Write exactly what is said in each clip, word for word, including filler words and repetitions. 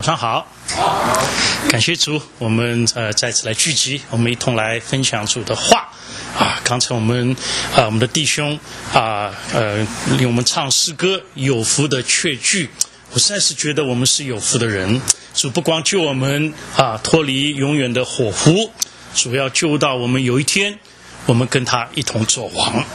早上好，感谢主，我们呃再次来聚集，我们一同来分享主的话啊。刚才我们啊、呃、我们的弟兄啊呃令我们唱诗歌，有福的确据，我实在是觉得我们是有福的人。主不光救我们啊脱离永远的火湖，主要救到我们有一天我们跟他一同作王啊。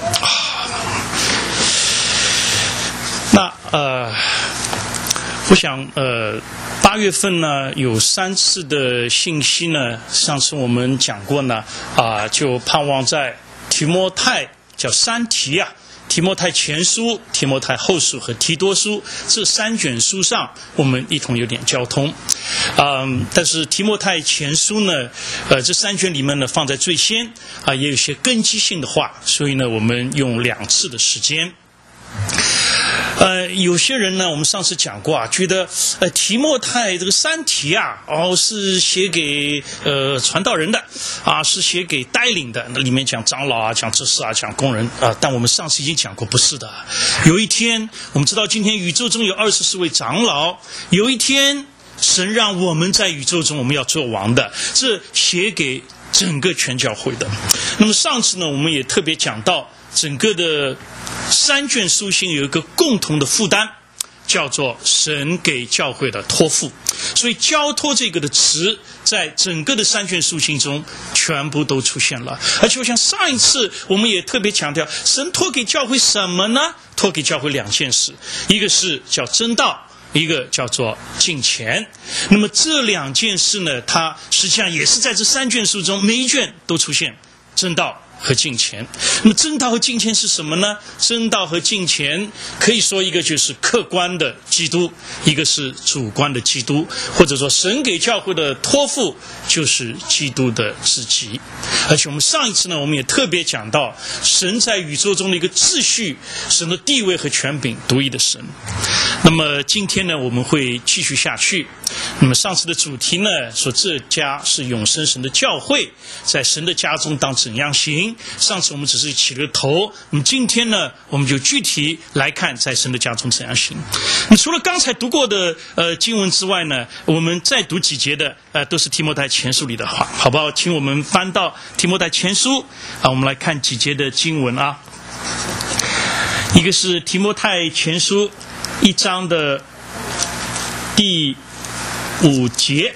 那呃。我想，呃，八月份呢有三次的信息呢，上次我们讲过呢，啊、呃，就盼望在提摩太叫三提啊，提摩太前书、提摩太后书和提多书这三卷书上，我们一同有点交通，嗯、呃，但是提摩太前书呢，呃，这三卷里面呢放在最先啊、呃，也有些根基性的话，所以呢，我们用两次的时间。呃，有些人呢，我们上次讲过啊，觉得呃提摩太这个三提啊，哦是写给呃传道人的啊，是写给带领的。那里面讲长老啊，讲执事啊，讲工人啊。但我们上次已经讲过，不是的。有一天，我们知道今天宇宙中有二十四位长老，有一天神让我们在宇宙中我们要做王的，这写给整个全教会的。那么上次呢，我们也特别讲到。整个的三卷书信有一个共同的负担，叫做神给教会的托付。所以交托这个的词在整个的三卷书信中全部都出现了。而且我想上一次我们也特别强调，神托给教会什么呢？托给教会两件事，一个是叫真道，一个叫做敬虔。那么这两件事呢，它实际上也是在这三卷书中每一卷都出现真道和敬虔。那么真道和敬虔是什么呢？真道和敬虔可以说一个就是客观的基督，一个是主观的基督，或者说神给教会的托付就是基督的自己。而且我们上一次呢，我们也特别讲到神在宇宙中的一个秩序，神的地位和权柄独一的神。那么今天呢，我们会继续下去。那么上次的主题呢，说这家是永生神的教会，在神的家中当怎样行。上次我们只是起了头，那么今天呢，我们就具体来看在神的家中怎样行。那除了刚才读过的呃经文之外呢，我们再读几节的呃都是提摩太前书里的话，好不好？请我们翻到提摩太前书啊，我们来看几节的经文啊。一个是提摩太前书一章的第五节，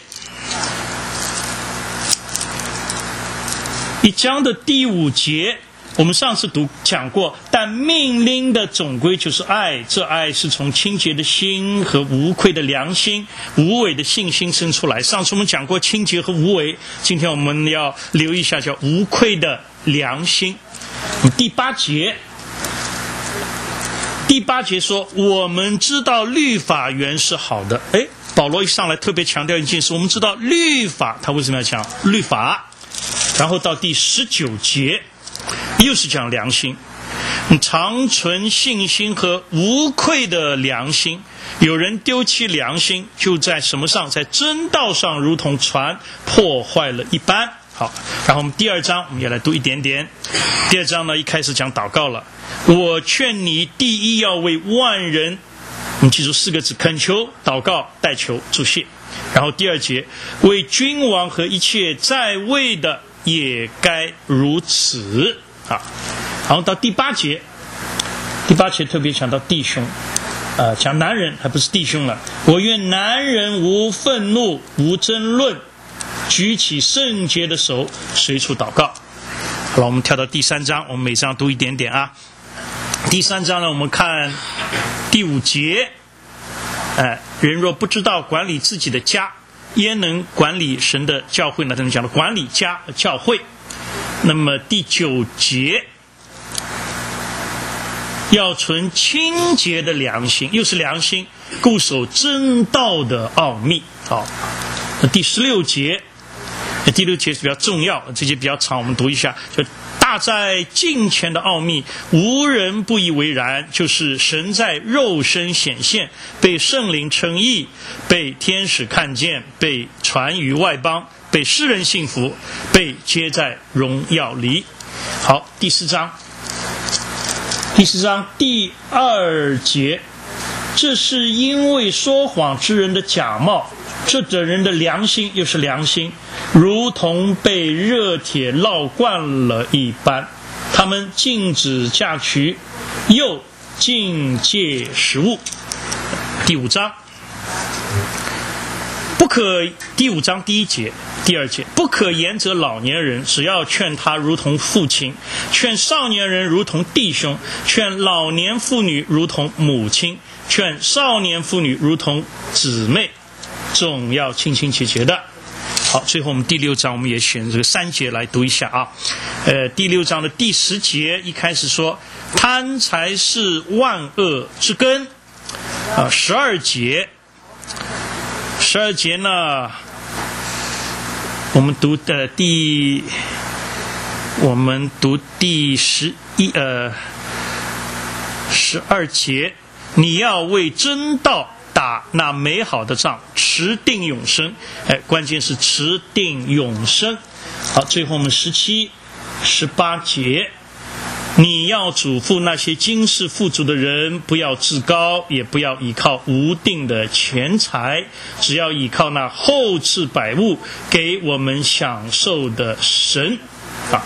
一章的第五节，我们上次读讲过，但命令的总归就是爱，这爱是从清洁的心和无愧的良心、无伪的信心生出来。上次我们讲过清洁和无伪，今天我们要留意一下叫无愧的良心。第八节，第八节说，我们知道律法原是好的。诶，保罗一上来特别强调一件事，我们知道律法，他为什么要讲律法？然后到第十九节又是讲良心，常存信心和无愧的良心。有人丢弃良心，就在什么上？在真道上如同船破坏了一般。好，然后我们第二章我们也来读一点点。第二章呢，一开始讲祷告了，我劝你第一要为万人，我们记住四个字：恳求、祷告、代求、祝谢。然后第二节，为君王和一切在位的也该如此。好，然后到第八节，第八节特别讲到弟兄，呃，讲男人还不是弟兄了。我愿男人无愤怒，无争论，举起圣洁的手，随处祷告。好了，我们跳到第三章，我们每章读一点点啊。第三章呢，我们看第五节，呃，人若不知道管理自己的家，焉能管理神的教会呢？这里讲的管理家教会。那么第九节，要存清洁的良心，又是良心，固守真道的奥秘。好，那第十六节，第六节是比较重要，这节比较长，我们读一下。就大在敬虔的奥秘，无人不以为然，就是神在肉身显现，被圣灵称义，被天使看见，被传于外邦，被世人信服，被接在荣耀里。好，第四章，第四章第二节，这是因为说谎之人的假冒这等人的良心又是良心，如同被热铁烙惯了一般。他们禁止嫁娶，又禁戒食物。第五章，不可第五章第一节、第二节，不可言责老年人，只要劝他如同父亲；劝少年人如同弟兄；劝老年妇女如同母亲；劝少年妇女如同姊妹，总要亲亲切切的。好，最后我们第六章我们也选这个三节来读一下啊。呃，第六章的第十节一开始说，贪财是万恶之根。啊，十二节，十二节呢，我们读的第，我们读第十一呃十二节，你要为真道打那美好的仗，持定永生。哎，关键是持定永生。好，最后我们十七、十八节。你要嘱咐那些今世富足的人，不要自高，也不要依靠无定的钱财，只要依靠那厚赐百物给我们享受的神啊。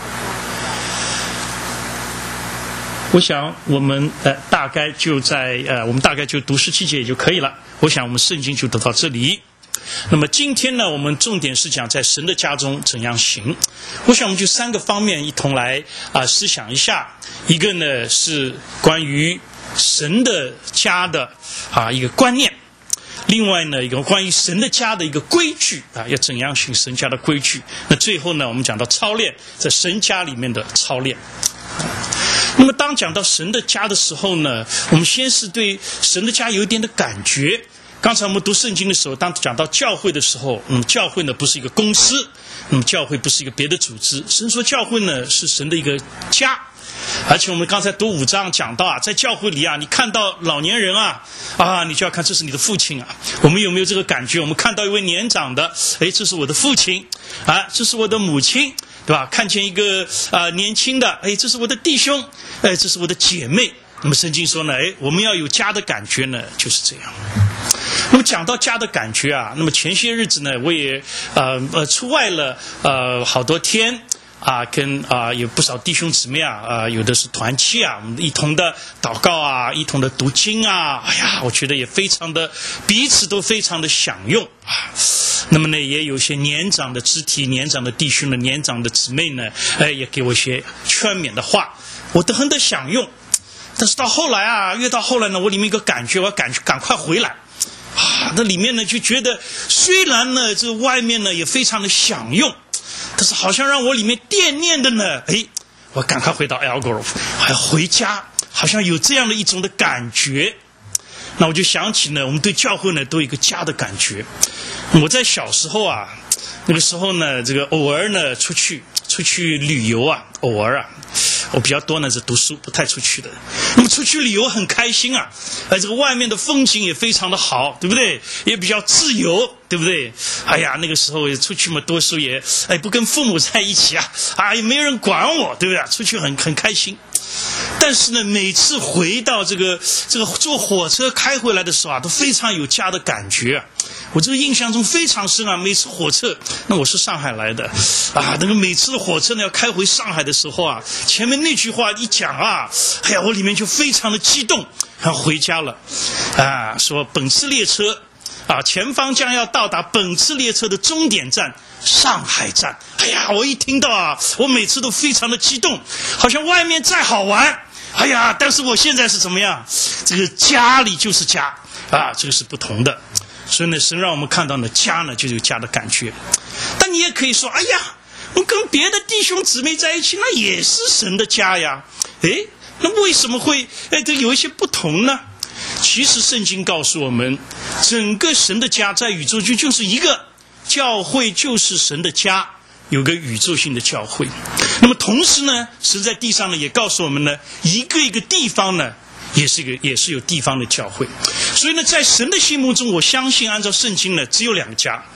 我想我们呃大概就在呃我们大概就读十七节也就可以了。我想我们圣经就读到这里。那么今天呢，我们重点是讲在神的家中怎样行。我想我们就三个方面一同来啊、呃、思想一下。一个呢是关于神的家的啊一个观念，另外呢一个关于神的家的一个规矩啊，要怎样行神家的规矩。那最后呢，我们讲到操练，在神家里面的操练。那么当讲到神的家的时候呢，我们先是对神的家有一点的感觉。刚才我们读圣经的时候，当讲到教会的时候，嗯，教会呢不是一个公司，嗯，教会不是一个别的组织，神说教会呢是神的一个家。而且我们刚才读五章讲到啊，在教会里啊，你看到老年人啊，啊，你就要看这是你的父亲啊。我们有没有这个感觉？我们看到一位年长的，哎，这是我的父亲啊，这是我的母亲，对吧？看见一个啊、呃、年轻的，哎，这是我的弟兄，哎，这是我的姐妹。那么圣经说呢，哎，我们要有家的感觉呢，就是这样。那么讲到家的感觉啊，那么前些日子呢，我也呃呃出外了呃好多天啊，跟啊、呃、有不少弟兄姊妹啊啊、呃、有的是团契啊，我们一同的祷告啊，一同的读经啊，哎呀，我觉得也非常的彼此都非常的享用啊。那么呢，也有些年长的肢体、年长的弟兄的、年长的姊妹呢，哎，也给我一些劝勉的话，我都很的享用。但是到后来啊，越到后来呢，我里面一个感觉，我要赶赶快回来。啊，那里面呢就觉得，虽然呢这外面呢也非常的享用，但是好像让我里面惦念的呢，哎，我赶快回到 Algrove， 还要回家，好像有这样的一种的感觉。那我就想起呢，我们对教会呢都有一个家的感觉。我在小时候啊，那个时候呢，这个偶尔呢出去出去旅游啊，偶尔啊。我比较多呢是读书，不太出去的。那么出去旅游很开心啊，哎，这个外面的风景也非常的好，对不对？也比较自由，对不对？哎呀，那个时候出去嘛，多数也哎不跟父母在一起啊，啊也没人管我，对不对？出去很很开心。但是呢，每次回到这个这个坐火车开回来的时候啊，都非常有家的感觉啊。我这个印象中非常深啊，每次火车，那我是上海来的啊，那个每次火车呢要开回上海的时候啊，前面那句话一讲啊，哎呀，我里面就非常的激动，要回家了啊，说本次列车啊，前方将要到达本次列车的终点站上海站。哎呀，我一听到啊，我每次都非常的激动，好像外面再好玩，哎呀，但是我现在是怎么样？这个家里就是家啊，这个是不同的。所以呢，神让我们看到呢，家呢就有家的感觉。但你也可以说，哎呀，我跟别的弟兄姊妹在一起，那也是神的家呀。诶，那为什么会哎这有一些不同呢？其实圣经告诉我们，整个神的家在宇宙就就是一个教会，就是神的家，有个宇宙性的教会。那么同时呢，神在地上呢也告诉我们呢，一个一个地方呢也是一个也是有地方的教会。所以呢，在神的心目中，我相信按照圣经呢，只有两个家。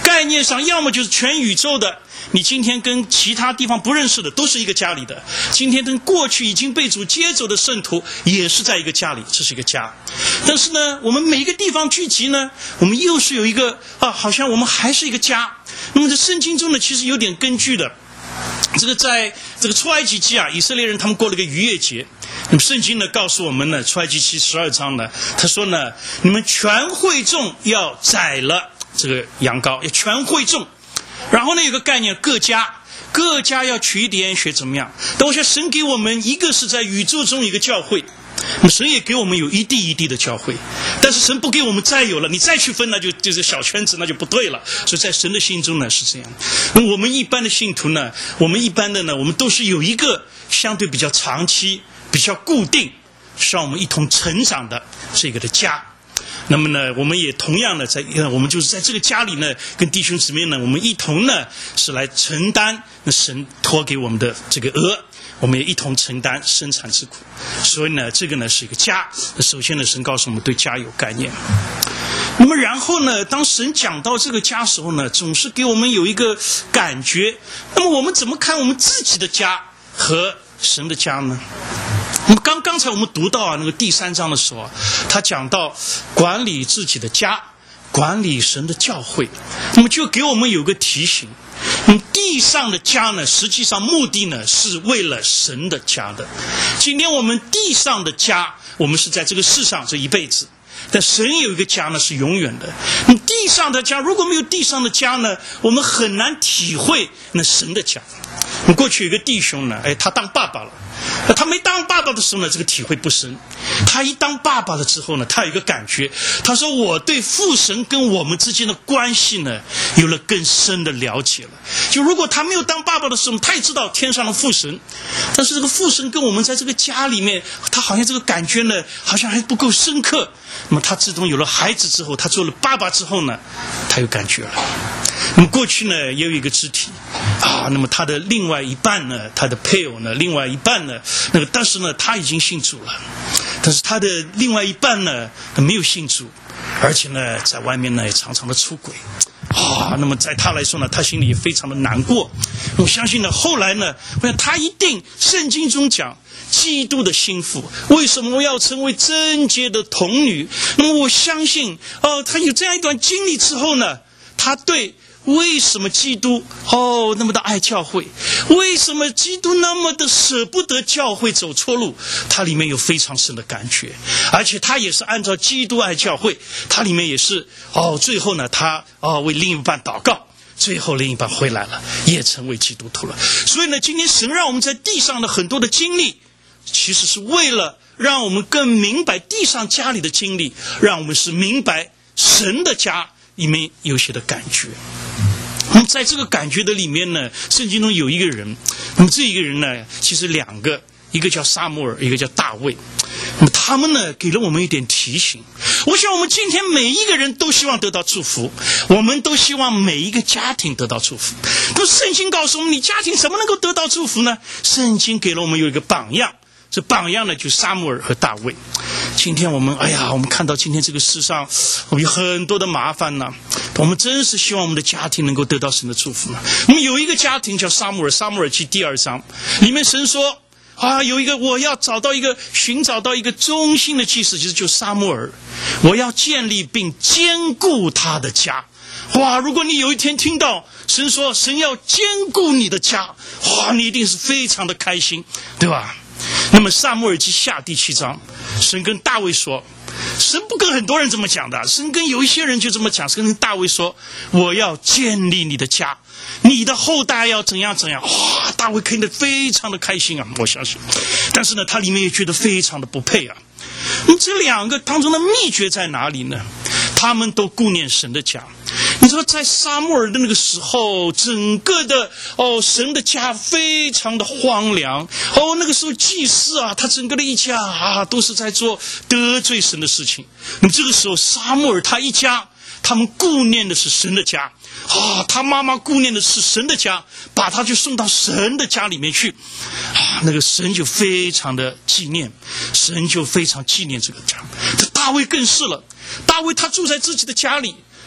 概念上要么就是全宇宙的，你今天跟其他地方不认识的都是一个家里的，今天跟过去已经被主接走的圣徒也是在一个家里，这是一个家。但是呢，我们每一个地方聚集呢，我们又是有一个啊，好像我们还是一个家。那么在圣经中呢，其实有点根据的。这个在这个出埃及记啊，以色列人他们过了个逾越节。那么圣经呢告诉我们呢，出埃及记十二章呢，他说呢，你们全会众要宰了这个羊羔，要全会众。然后呢有个概念，各家各家要取一点血怎么样？但我想神给我们一个是在宇宙中一个教会，那么神也给我们有一地一地的教会，但是神不给我们再有了，你再去分那就就是小圈子，那就不对了。所以在神的心中呢是这样。那么我们一般的信徒呢，我们一般的呢，我们都是有一个相对比较长期、比较固定，是让我们一同成长的这个的家。那么呢，我们也同样的在，我们就是在这个家里呢，跟弟兄姊妹呢，我们一同呢是来承担那神托给我们的这个额，我们也一同承担生产之苦。所以呢，这个呢是一个家。首先呢，神告诉我们对家有概念。那么然后呢，当神讲到这个家的时候呢，总是给我们有一个感觉。那么我们怎么看我们自己的家和神的家呢？那么刚刚才我们读到啊那个第三章的时候啊，他讲到管理自己的家，管理神的教会，那么就给我们有个提醒。嗯，地上的家呢，实际上目的呢是为了神的家的。今天我们地上的家，我们是在这个世上这一辈子。但神有一个家呢是永远的。你地上的家，如果没有地上的家呢，我们很难体会那神的家。我过去有个弟兄呢，哎，他当爸爸了。他没当爸爸的时候呢，这个体会不深。他一当爸爸了之后呢，他有一个感觉，他说我对父神跟我们之间的关系呢，有了更深的了解了。就如果他没有当爸爸的时候，他也知道天上的父神，但是这个父神跟我们在这个家里面，他好像这个感觉呢，好像还不够深刻。那么他自从有了孩子之后，他做了爸爸之后呢，他有感觉了。那么过去呢，也有一个肢体啊，那么他的另外一半呢，他的配偶呢，另外一半呢，那个但是呢，他已经信主了，但是他的另外一半呢，没有信主，而且呢，在外面呢也常常的出轨啊。那么在他来说呢，他心里也非常的难过。我相信呢，后来呢，我想他一定圣经中讲。基督的心腹，为什么我要成为贞洁的童女？那么我相信，哦，他有这样一段经历之后呢，他对为什么基督哦那么的爱教会，为什么基督那么的舍不得教会走错路，他里面有非常深的感觉，而且他也是按照基督爱教会，他里面也是哦，最后呢，他哦为另一半祷告。最后另一半回来了，也成为基督徒了。所以呢，今天神让我们在地上的很多的经历，其实是为了让我们更明白地上家里的经历，让我们是明白神的家里面有些的感觉。那么在这个感觉的里面呢，圣经中有一个人，那么这一个人呢，其实两个，一个叫撒母耳，一个叫大卫。那么他们呢，给了我们一点提醒。我想我们今天每一个人都希望得到祝福，我们都希望每一个家庭得到祝福。那么圣经告诉我们，你家庭怎么能够得到祝福呢？圣经给了我们有一个榜样，这榜样呢，就是撒母耳和大卫。今天我们，哎呀，我们看到今天这个世上，我们有很多的麻烦呢。我们真是希望我们的家庭能够得到神的祝福呢。我们有一个家庭叫撒母耳，撒母耳记第二章里面神说。啊，有一个我要找到一个寻找到一个忠心的祭司，就是就撒母耳，我要建立并坚固他的家。哇，如果你有一天听到神说神要坚固你的家，哇，你一定是非常的开心，对吧？那么撒母耳记下第七章，神跟大卫说，神不跟很多人这么讲的，神跟有一些人就这么讲，神跟大卫说，我要建立你的家，你的后代要怎样怎样。哇，大卫听得非常的开心啊，我相信。但是呢，他里面也觉得非常的不配啊。那么这两个当中的秘诀在哪里呢？他们都顾念神的家。你说在撒母耳的那个时候，整个的哦神的家非常的荒凉哦，那个时候祭司啊，他整个的一家啊都是在做得罪神的事情。那么这个时候撒母耳他一家，他们顾念的是神的家啊，他妈妈顾念的是神的家，把他就送到神的家里面去啊，那个神就非常的纪念，神就非常纪念这个家。这大卫更是了，大卫他住在自己的家里，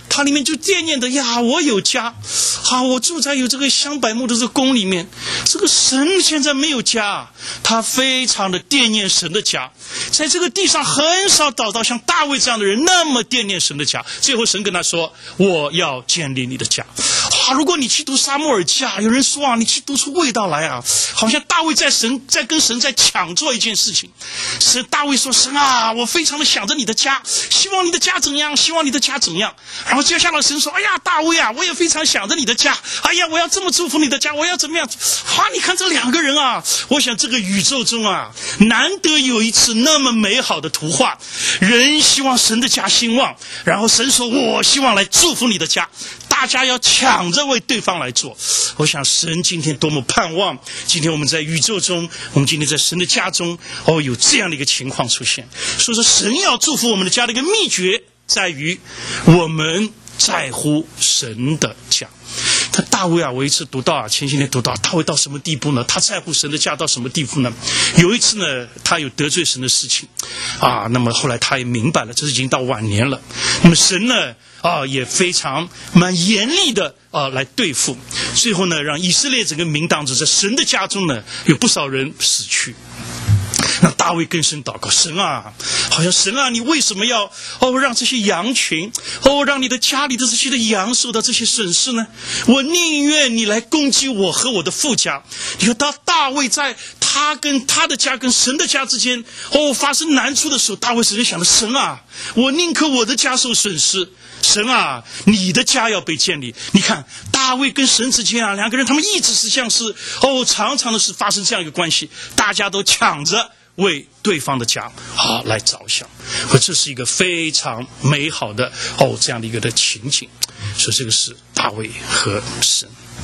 他里面就惦念的呀，我有家，好，我住在有这个香柏木的这个宫里面。这个神现在没有家，他非常的惦念神的家，在这个地上很少找到像大卫这样的人那么惦念神的家。最后神跟他说，我要建立你的家。啊，如果你去读撒母耳记啊，有人说啊，你去读出味道来啊，好像大卫在神在跟神在抢做一件事情。神大卫说，神啊，我非常的想着你的家，希望你的家怎样，希望你的家怎样。然后接下来神说，哎呀，大卫啊，我也非常想着你的家，哎呀，我要这么祝福你的家，我要怎么样。啊，你看这两个人啊，我想这个宇宙中啊，难得有一次那么美好的图画，人希望神的家兴旺，然后神说，我希望来祝福你的家，大家要抢着为对方来做。我想神今天多么盼望，今天我们在宇宙中，我们今天在神的家中，哦，有这样的一个情况出现。所以说神要祝福我们的家的一个秘诀在于我们在乎神的家。他大卫啊，我一次读到啊，前些年读到大卫到什么地步呢？他在乎神的家到什么地步呢？有一次呢，他有得罪神的事情啊，那么后来他也明白了，这是已经到晚年了。那么神呢啊，也非常蛮严厉的啊来对付，最后呢，让以色列整个民当中，在神的家中呢，有不少人死去。那大卫更深祷告，神啊，好像神啊，你为什么要哦让这些羊群，哦让你的家里的这些的羊受到这些损失呢？我宁愿你来攻击我和我的父家。你看到大卫在他跟他的家跟神的家之间哦发生难处的时候，大卫只是想着，神啊，我宁可我的家受损失，神啊，你的家要被建立。你看大卫跟神之间啊，两个人他们一直是像是哦常常的是发生这样一个关系，大家都抢着为对方的家好来着想，而这是一个非常美好的哦这样的一个的情景。所以这个是大卫和神。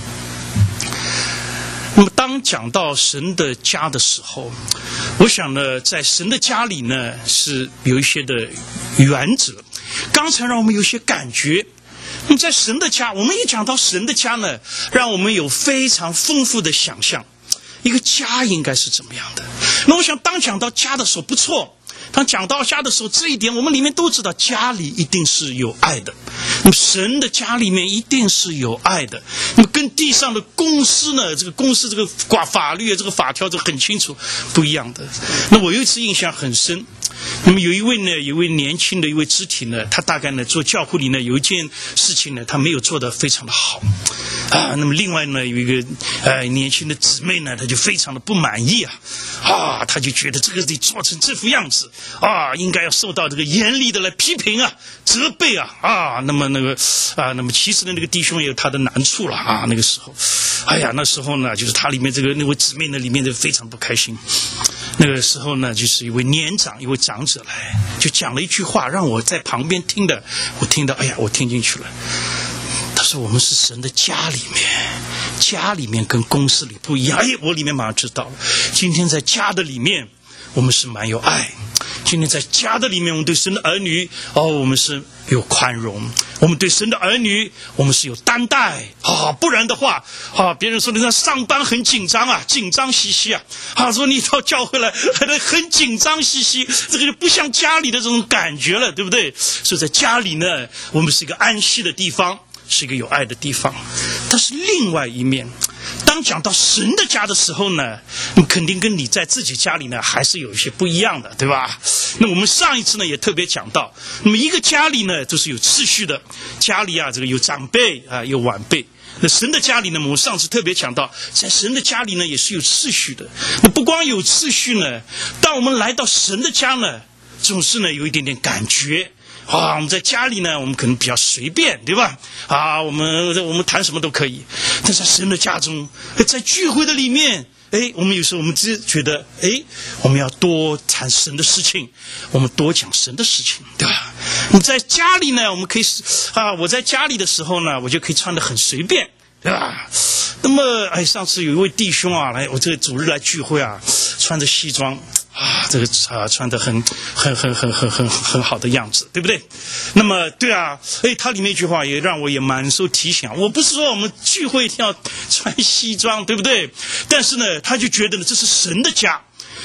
那么当讲到神的家的时候，我想呢，在神的家里呢是有一些的原则。刚才让我们有些感觉，那么在神的家，我们一讲到神的家呢，让我们有非常丰富的想象，一个家应该是怎么样的。那我想当讲到家的时候不错，当讲到家的时候，这一点我们里面都知道，家里一定是有爱的。那么神的家里面一定是有爱的。那么跟地上的公司呢，这个公司这个法法律这个法条这个很清楚不一样的。那我有一次印象很深，那么有一位呢，有一位年轻的一位肢体呢，他大概呢做教会里呢有一件事情呢，他没有做得非常的好啊。那么另外呢，有一个呃年轻的姊妹呢，他就非常的不满意啊啊，他就觉得这个得做成这副样子啊，应该要受到这个严厉的来批评啊、责备啊啊。那么那个啊，那么其实呢，那个弟兄也有他的难处了啊。那个时候，哎呀，那时候呢，就是他里面这个那位姊妹呢，里面就非常不开心。那个时候呢，就是一位年长一位长者来，就讲了一句话，让我在旁边听的，我听到，哎呀，我听进去了。他说我们是神的家里面，家里面跟公司里不一样。哎，我里面马上知道了，今天在家的里面我们是蛮有爱，今天在家的里面我们对神的儿女哦，我们是有宽容，我们对神的儿女我们是有担待啊，不然的话啊，别人说你在上班很紧张啊，紧张兮兮啊，啊说你到教会来很紧张兮兮，这个就不像家里的这种感觉了，对不对？所以在家里呢，我们是一个安息的地方，是一个有爱的地方。但是另外一面，当讲到神的家的时候呢，你肯定跟你在自己家里呢还是有一些不一样的，对吧？那我们上一次呢也特别讲到，那么一个家里呢都是有秩序的，家里啊这个有长辈啊有晚辈。那神的家里呢，我们上次特别讲到，在神的家里呢也是有秩序的。那不光有秩序呢，当我们来到神的家呢，总是呢有一点点感觉。啊，我们在家里呢，我们可能比较随便，对吧？啊，我们我们谈什么都可以。但是在神的家中，在聚会的里面，哎，我们有时候我们只觉得，哎，我们要多谈神的事情，我们多讲神的事情，对吧？你在家里呢，我们可以啊，我在家里的时候呢，我就可以穿得很随便，对吧？那么，哎，上次有一位弟兄啊，来我这个主日来聚会啊，穿着西装。啊，这个啊穿得很很很很很很很好的样子，对不对？那么对啊，哎，他里面一句话也让我也蛮受提醒。我不是说我们聚会一定要穿西装，对不对？但是呢，他就觉得呢，这是神的家，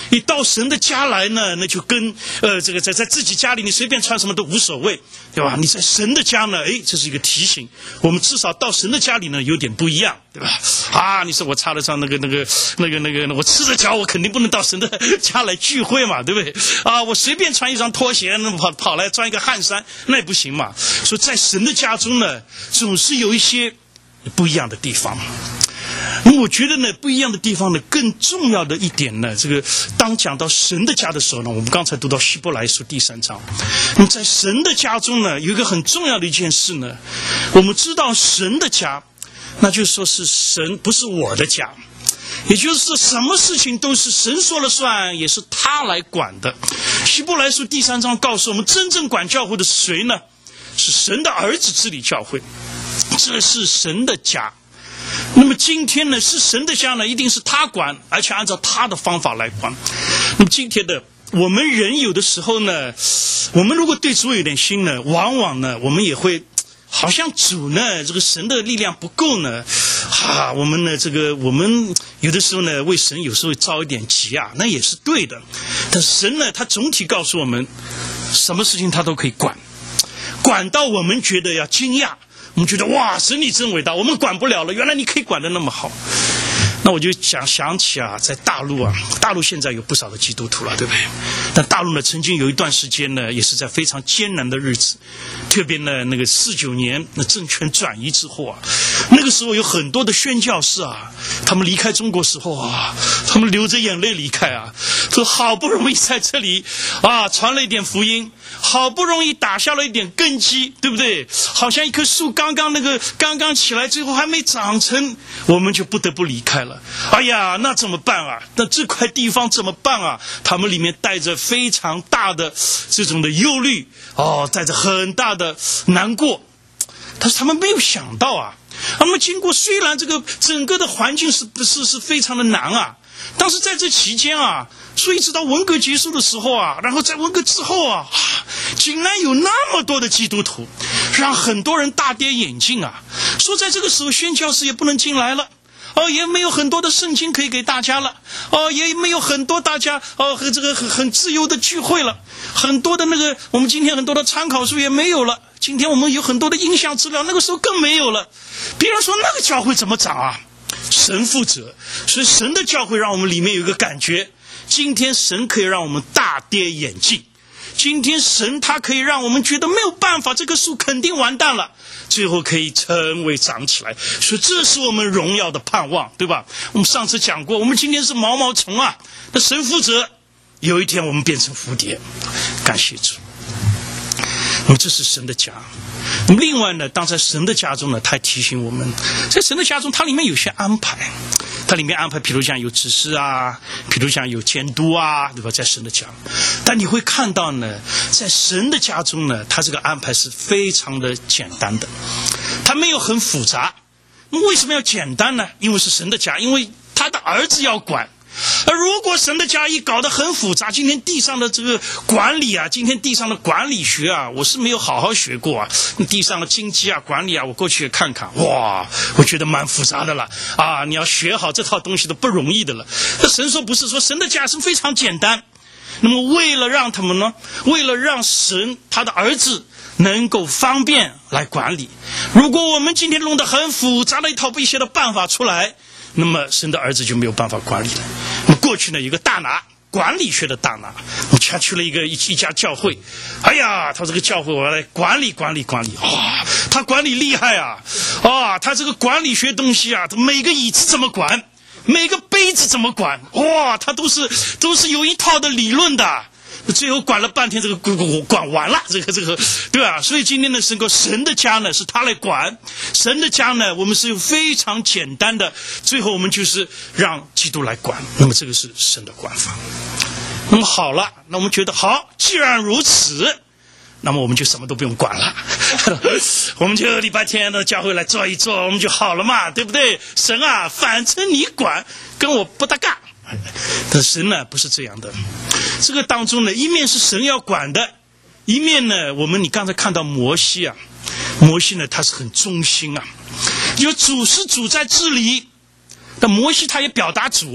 一到神的家来呢，那就跟呃这个在在自己家里你随便穿什么都无所谓，对吧？你在神的家呢，哎，这是一个提醒，我们至少到神的家里呢有点不一样，对吧？啊，你说我插得上那个那个那个那个，我赤着脚，我肯定不能到神的家来聚会嘛，对不对？啊，我随便穿一双拖鞋，那跑跑来穿一个汗衫，那也不行嘛。所以在神的家中呢，总是有一些不一样的地方。那么我觉得呢，不一样的地方呢，更重要的一点呢，这个当讲到神的家的时候呢，我们刚才读到希伯来书第三章，那么在神的家中呢，有一个很重要的一件事呢，我们知道神的家，那就是说是神，不是我的家，也就是说什么事情都是神说了算，也是他来管的。希伯来书第三章告诉我们，真正管教会的是谁呢？是神的儿子治理教会，这是神的家。那么今天呢，是神的家呢，一定是他管，而且按照他的方法来管。那么今天的我们人有的时候呢，我们如果对主有点心呢，往往呢，我们也会好像主呢，这个神的力量不够呢，啊，我们呢，这个我们有的时候呢，为神有时候着一点急啊，那也是对的。但神呢，他总体告诉我们，什么事情他都可以管，管到我们觉得要惊讶。我们觉得哇，神你真伟大，我们管不了了，原来你可以管得那么好。那我就想想起啊，在大陆啊，大陆现在有不少的基督徒了，对不对？但大陆呢，曾经有一段时间呢，也是在非常艰难的日子，特别呢，那个四九年那政权转移之后啊，那个时候有很多的宣教士啊，他们离开中国时候啊，他们流着眼泪离开啊，说好不容易在这里啊传了一点福音，好不容易打下了一点根基，对不对？好像一棵树刚刚那个刚刚起来，最后还没长成，我们就不得不离开了。哎呀，那怎么办啊？那这块地方怎么办啊？他们里面带着非常大的这种的忧虑，哦，带着很大的难过。但是他们没有想到啊，他们经过虽然这个整个的环境是是是非常的难啊，但是在这期间啊，所以直到文革结束的时候啊，然后在文革之后啊，竟然有那么多的基督徒，让很多人大跌眼镜啊，说在这个时候宣教士也不能进来了。哦，也没有很多的圣经可以给大家了，哦，也没有很多大家哦和这个很很自由的聚会了，很多的那个我们今天很多的参考书也没有了，今天我们有很多的音像资料，那个时候更没有了。别人说那个教会怎么长啊？神负责，所以神的教会让我们里面有一个感觉，今天神可以让我们大跌眼镜，今天神他可以让我们觉得没有办法，这棵树肯定完蛋了，最后可以成为长起来，所以这是我们荣耀的盼望，对吧？我们上次讲过，我们今天是毛毛虫啊，那神负责，有一天我们变成蝴蝶，感谢主。那么这是神的家。那么另外呢，当在神的家中呢，他提醒我们，在神的家中，它里面有些安排，它里面安排，比如像有指示啊，比如像有监督啊，对吧？在神的家，但你会看到呢，在神的家中呢，他这个安排是非常的简单的，他没有很复杂。那为什么要简单呢？因为是神的家，因为他的儿子要管。而如果神的家一搞得很复杂，今天地上的这个管理啊，今天地上的管理学啊，我是没有好好学过啊。地上的经济啊、管理啊，我过去也看看，哇，我觉得蛮复杂的了啊！你要学好这套东西都不容易的了。那神说不是，说神的家是非常简单。那么为了让他们呢，为了让神他的儿子能够方便来管理，如果我们今天弄得很复杂的一套一些的办法出来，那么神的儿子就没有办法管理了。那么过去呢，有个大拿，管理学的大拿，他去了一个一一家教会，哎呀，他这个教会我要来管理管理管理，哇、哦，他管理厉害啊，啊、哦，他这个管理学东西啊，他每个椅子怎么管，每个杯子怎么管，哇，他都是都是有一套的理论的。最后管了半天，这个管完了，这个这个，对吧？所以今天呢，是个神的家呢，是他来管。神的家呢，我们是非常简单的，最后我们就是让基督来管。那么这个是神的管法。那么好了，那我们觉得好，既然如此，那么我们就什么都不用管了，我们就礼拜天的教会来做一做，我们就好了嘛，对不对？神啊，反正你管，跟我不搭嘎。但神呢，不是这样的。这个当中呢，一面是神要管的，一面呢，我们你刚才看到摩西啊，摩西呢他是很忠心啊，有主是主在治理，但摩西他也表达主，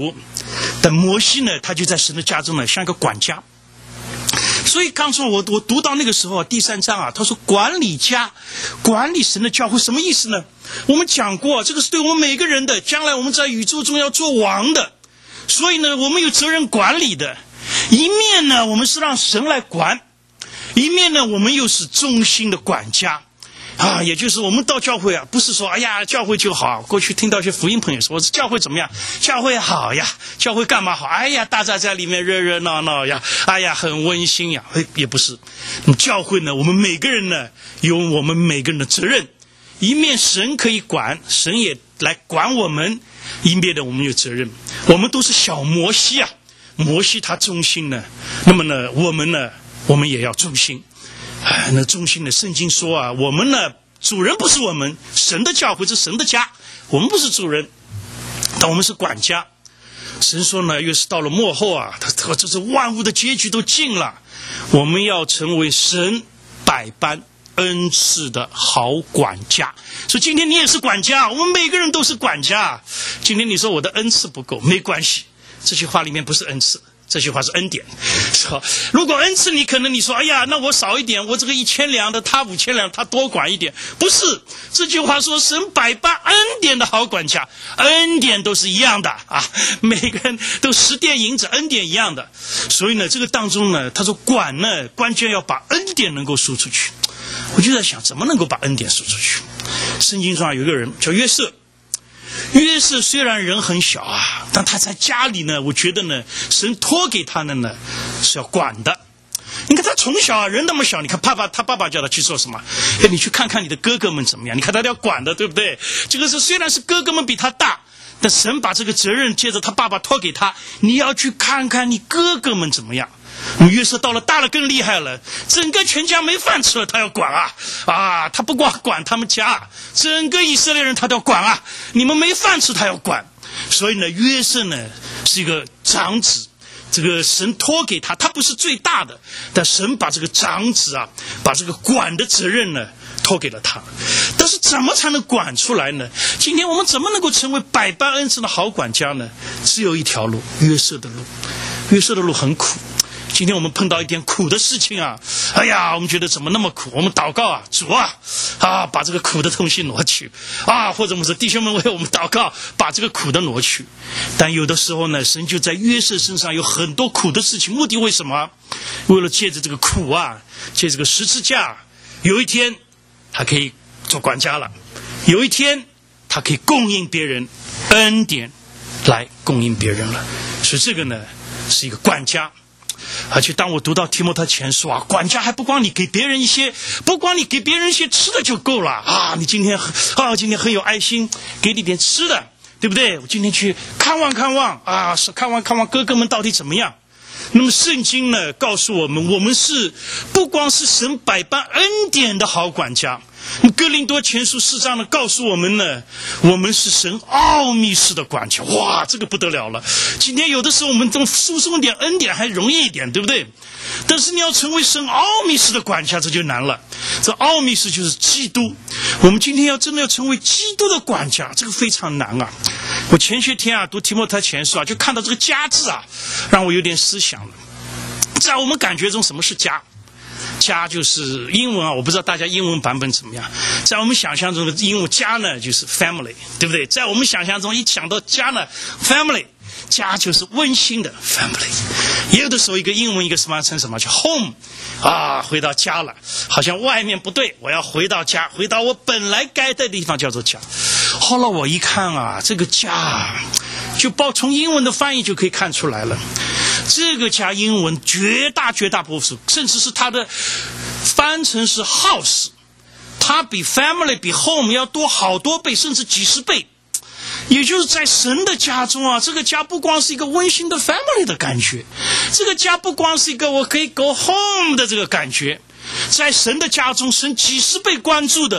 但摩西呢，他就在神的家中呢，像一个管家。所以刚说我我读到那个时候啊，第三章啊，他说管理家，管理神的教会，什么意思呢？我们讲过，这个是对我们每个人的，将来我们在宇宙中要做王的，所以呢，我们有责任管理的。一面呢，我们是让神来管，一面呢，我们又是忠心的管家。啊，也就是我们到教会啊，不是说哎呀教会就好。过去听到一些福音朋友说教会怎么样，教会好呀，教会干嘛好？哎呀，大家在里面热热闹闹呀，哎呀很温馨呀。哎，也不是。那么教会呢，我们每个人呢有我们每个人的责任，一面神可以管，神也来管我们，一面的我们有责任。我们都是小摩西啊，摩西他忠心呢，那么呢我们呢我们也要忠心。哎，那忠心的圣经说啊，我们呢主人不是我们，神的教会是神的家，我们不是主人，但我们是管家。神说呢，越是到了末后啊，他他这是万物的结局都近了，我们要成为神百般恩赐的好管家。所以今天你也是管家，我们每个人都是管家。今天你说我的恩赐不够，没关系，这句话里面不是恩赐，这句话是恩典。如果恩赐你可能你说哎呀那我少一点，我这个一千两的他五千两，他多管一点，不是，这句话说神百般恩典的好管家，恩典都是一样的啊，每个人都十殿银子，恩典一样的。所以呢这个当中呢，他说管呢关键要把恩典能够输出去。我就在想怎么能够把恩典输出去。圣经上有一个人叫约瑟，约瑟虽然人很小啊，但他在家里呢，我觉得呢，神托给他的呢是要管的。你看他从小啊，人那么小，你看爸爸他爸爸叫他去做什么？哎，你去看看你的哥哥们怎么样？你看他要管的，对不对？这个是虽然是哥哥们比他大，但神把这个责任借着他爸爸托给他，你要去看看你哥哥们怎么样。约瑟到了大了更厉害了，整个全家没饭吃了，他要管啊啊！他不光管他们家，整个以色列人他都要管啊！你们没饭吃，他要管。所以呢，约瑟呢是一个长子，这个神托给他，他不是最大的，但神把这个长子啊，把这个管的责任呢托给了他。但是怎么才能管出来呢？今天我们怎么能够成为百般恩赐的好管家呢？只有一条路，约瑟的路。约瑟的路很苦。今天我们碰到一点苦的事情啊，哎呀，我们觉得怎么那么苦？我们祷告啊，主啊，啊，把这个苦的东西挪去啊，或者我们说弟兄们为我们祷告，把这个苦的挪去。但有的时候呢，神就在约瑟身上有很多苦的事情，目的为什么？为了借着这个苦啊，借这个十字架，有一天他可以做管家了，有一天他可以供应别人，恩典来供应别人了。所以这个呢是一个管家。而且当我读到提摩太前书啊，管家还不光你给别人一些，不光你给别人一些吃的就够了啊！你今天啊，今天很有爱心，给你点吃的，对不对？我今天去看望看望啊，是看望看望哥哥们到底怎么样。那么圣经呢告诉我们，我们是不光是神百般恩典的好管家。哥林多前书四章呢告诉我们呢，我们是神奥秘式的管家。哇，这个不得了了！今天有的时候我们这么输送点恩典还容易一点，对不对？但是你要成为神奥秘式的管家，这就难了。这奥秘式就是基督。我们今天要真的要成为基督的管家，这个非常难啊！我前些天啊读提摩太前书啊，就看到这个家字啊，让我有点思想了。在我们感觉中，什么是家？家就是英文啊，我不知道大家英文版本怎么样。在我们想象中的英文家呢，就是 family， 对不对？在我们想象中，一想到家呢 ，family， 家就是温馨的 family。也有的时候，一个英文一个什么称什么叫 home， 啊，回到家了，好像外面不对，我要回到家，回到我本来该在的地方，叫做家。后来我一看啊，这个家就包从英文的翻译就可以看出来了。这个家英文绝大绝大多数，甚至是它的翻成是 house， 它比 family 比 home 要多好多倍，甚至几十倍。也就是在神的家中啊，这个家不光是一个温馨的 family 的感觉，这个家不光是一个我可以 go home 的这个感觉，在神的家中，神几十倍关注的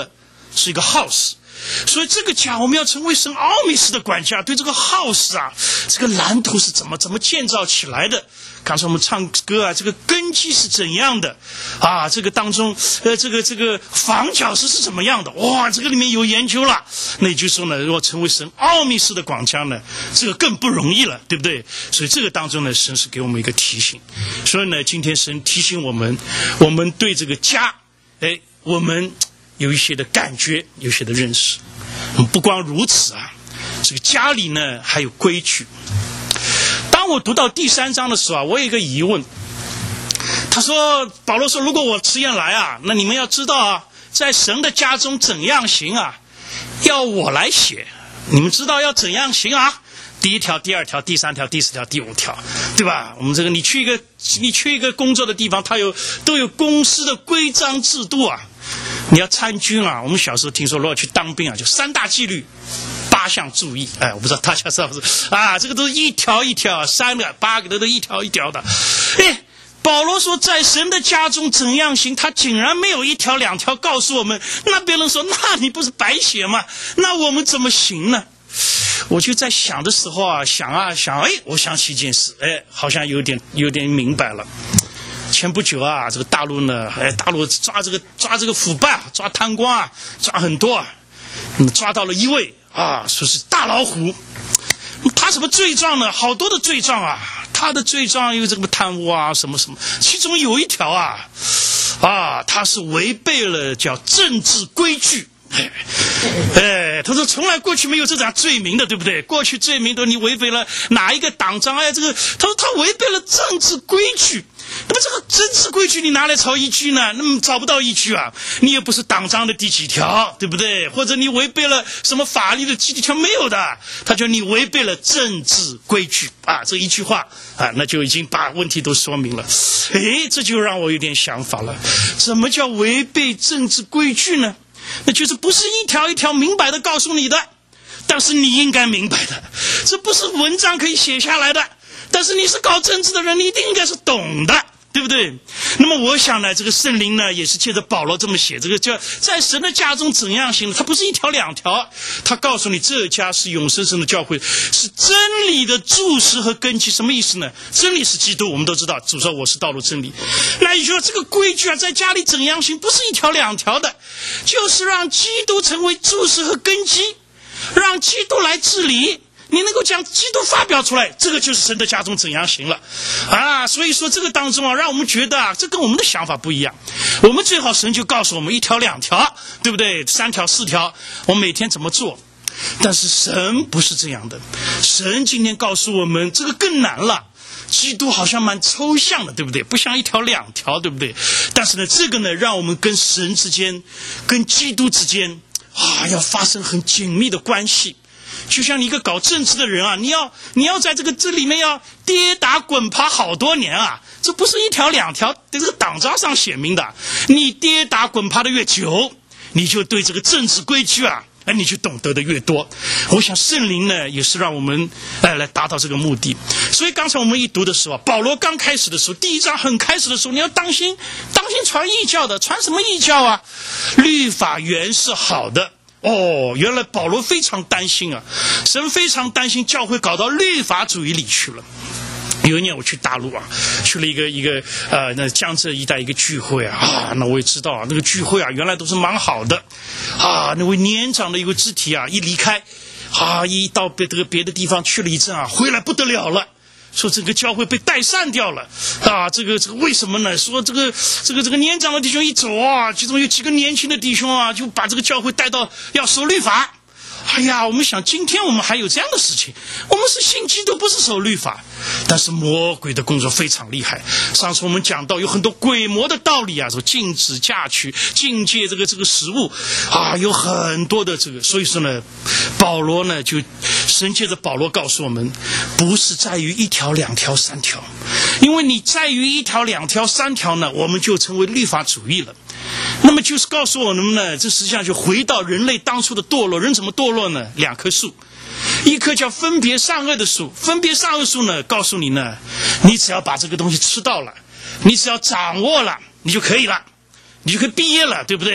是一个 house。所以这个家我们要成为神奥秘式的管家，对这个 house 啊，这个蓝图是怎么怎么建造起来的？刚才我们唱歌啊，这个根基是怎样的啊？这个当中，呃，这个这个房角石是怎么样的？哇，这个里面有研究了。那也就是说呢，如果成为神奥秘式的管家呢，这个更不容易了，对不对？所以这个当中呢，神是给我们一个提醒。所以呢，今天神提醒我们，我们对这个家，哎，我们有一些的感觉，有一些的认识。不光如此啊，这个家里呢还有规矩。当我读到第三章的时候啊，我有一个疑问。他说，保罗说，如果我迟延来啊，那你们要知道啊，在神的家中怎样行啊，要我来写。你们知道要怎样行啊？第一条、第二条、第三条、第四条、第五条，对吧？我们这个你去一个你去一个工作的地方，它有都有公司的规章制度啊。你要参军啊，我们小时候听说，如果去当兵啊，就三大纪律八项注意。哎，我不知道大家是不是啊？这个都是一条一条，三个八个都是一条一条的。哎，保罗说在神的家中怎样行，他竟然没有一条两条告诉我们。那别人说，那你不是白写吗？那我们怎么行呢？我就在想的时候啊，想啊想，哎，我想起一件事，哎，好像有点有点明白了。前不久啊，这个大陆呢，哎，大陆抓这个抓这个腐败，抓贪官啊，抓很多啊，嗯，抓到了一位啊，说是大老虎。他什么罪状呢？好多的罪状啊，他的罪状有这个贪污啊，什么什么，其中有一条啊，啊，他是违背了叫政治规矩。哎，他说从来过去没有这种罪名的，对不对？过去罪名都你违背了哪一个党章？哎，这个他说他违背了政治规矩。那么这个政治规矩你拿来抄依据呢？那么找不到依据啊！你也不是党章的第几条，对不对？或者你违背了什么法律的几条？没有的，他就你违背了政治规矩啊！这一句话啊，那就已经把问题都说明了。哎，这就让我有点想法了。什么叫违背政治规矩呢？那就是不是一条一条明白的告诉你的，但是你应该明白的，这不是文章可以写下来的。但是你是搞政治的人，你一定应该是懂的，对不对？那么我想呢，这个圣灵呢，也是借着保罗这么写，这个叫在神的家中怎样行，它不是一条两条，他告诉你这家是永生神的教会，是真理的柱石和根基。什么意思呢？真理是基督，我们都知道，主说我是道路真理。那也就是说，这个规矩啊，在家里怎样行，不是一条两条的，就是让基督成为柱石和根基，让基督来治理。你能够将基督发表出来，这个就是神的家中怎样行了啊！所以说这个当中啊，让我们觉得啊，这跟我们的想法不一样。我们最好神就告诉我们一条两条，对不对？三条四条，我们每天怎么做？但是神不是这样的，神今天告诉我们这个更难了。基督好像蛮抽象的，对不对？不像一条两条，对不对？但是呢，这个呢，让我们跟神之间、跟基督之间啊，要发生很紧密的关系。就像你一个搞政治的人啊，你要你要在这个这里面要跌打滚爬好多年啊，这不是一条两条，这个党章上写明的。你跌打滚爬的越久，你就对这个政治规矩啊，哎，你就懂得的越多。我想圣灵呢，也是让我们哎来达到这个目的。所以刚才我们一读的时候，保罗刚开始的时候，第一章很开始的时候，你要当心，当心传异教的，传什么异教啊？律法原是好的。哦，原来保罗非常担心啊，神非常担心教会搞到律法主义里去了。有一年我去大陆啊，去了一个一个呃那江浙一带一个聚会啊，啊那我也知道啊，那个聚会啊原来都是蛮好的啊，那位年长的一个肢体啊一离开啊，一到别的别的地方去了一阵啊，回来不得了了。说整个教会被带散掉了啊！这个这个为什么呢？说这个这个这个年长的弟兄一走啊，其中有几个年轻的弟兄啊，就把这个教会带到要守律法。哎呀，我们想今天我们还有这样的事情，我们是信基督，不是守律法。但是魔鬼的工作非常厉害。上次我们讲到有很多鬼魔的道理啊，说禁止嫁娶、禁戒这个这个食物啊，有很多的这个。所以说呢，保罗呢就神借着保罗告诉我们，不是在于一条、两条、三条，因为你在于一条、两条、三条呢，我们就成为律法主义了。那么就是告诉我们呢，这实际上就回到人类当初的堕落。人怎么堕落呢？两棵树，一棵叫分别善恶的树。分别善恶树呢，告诉你呢，你只要把这个东西吃到了，你只要掌握了，你就可以了，你就可以毕业了，对不对？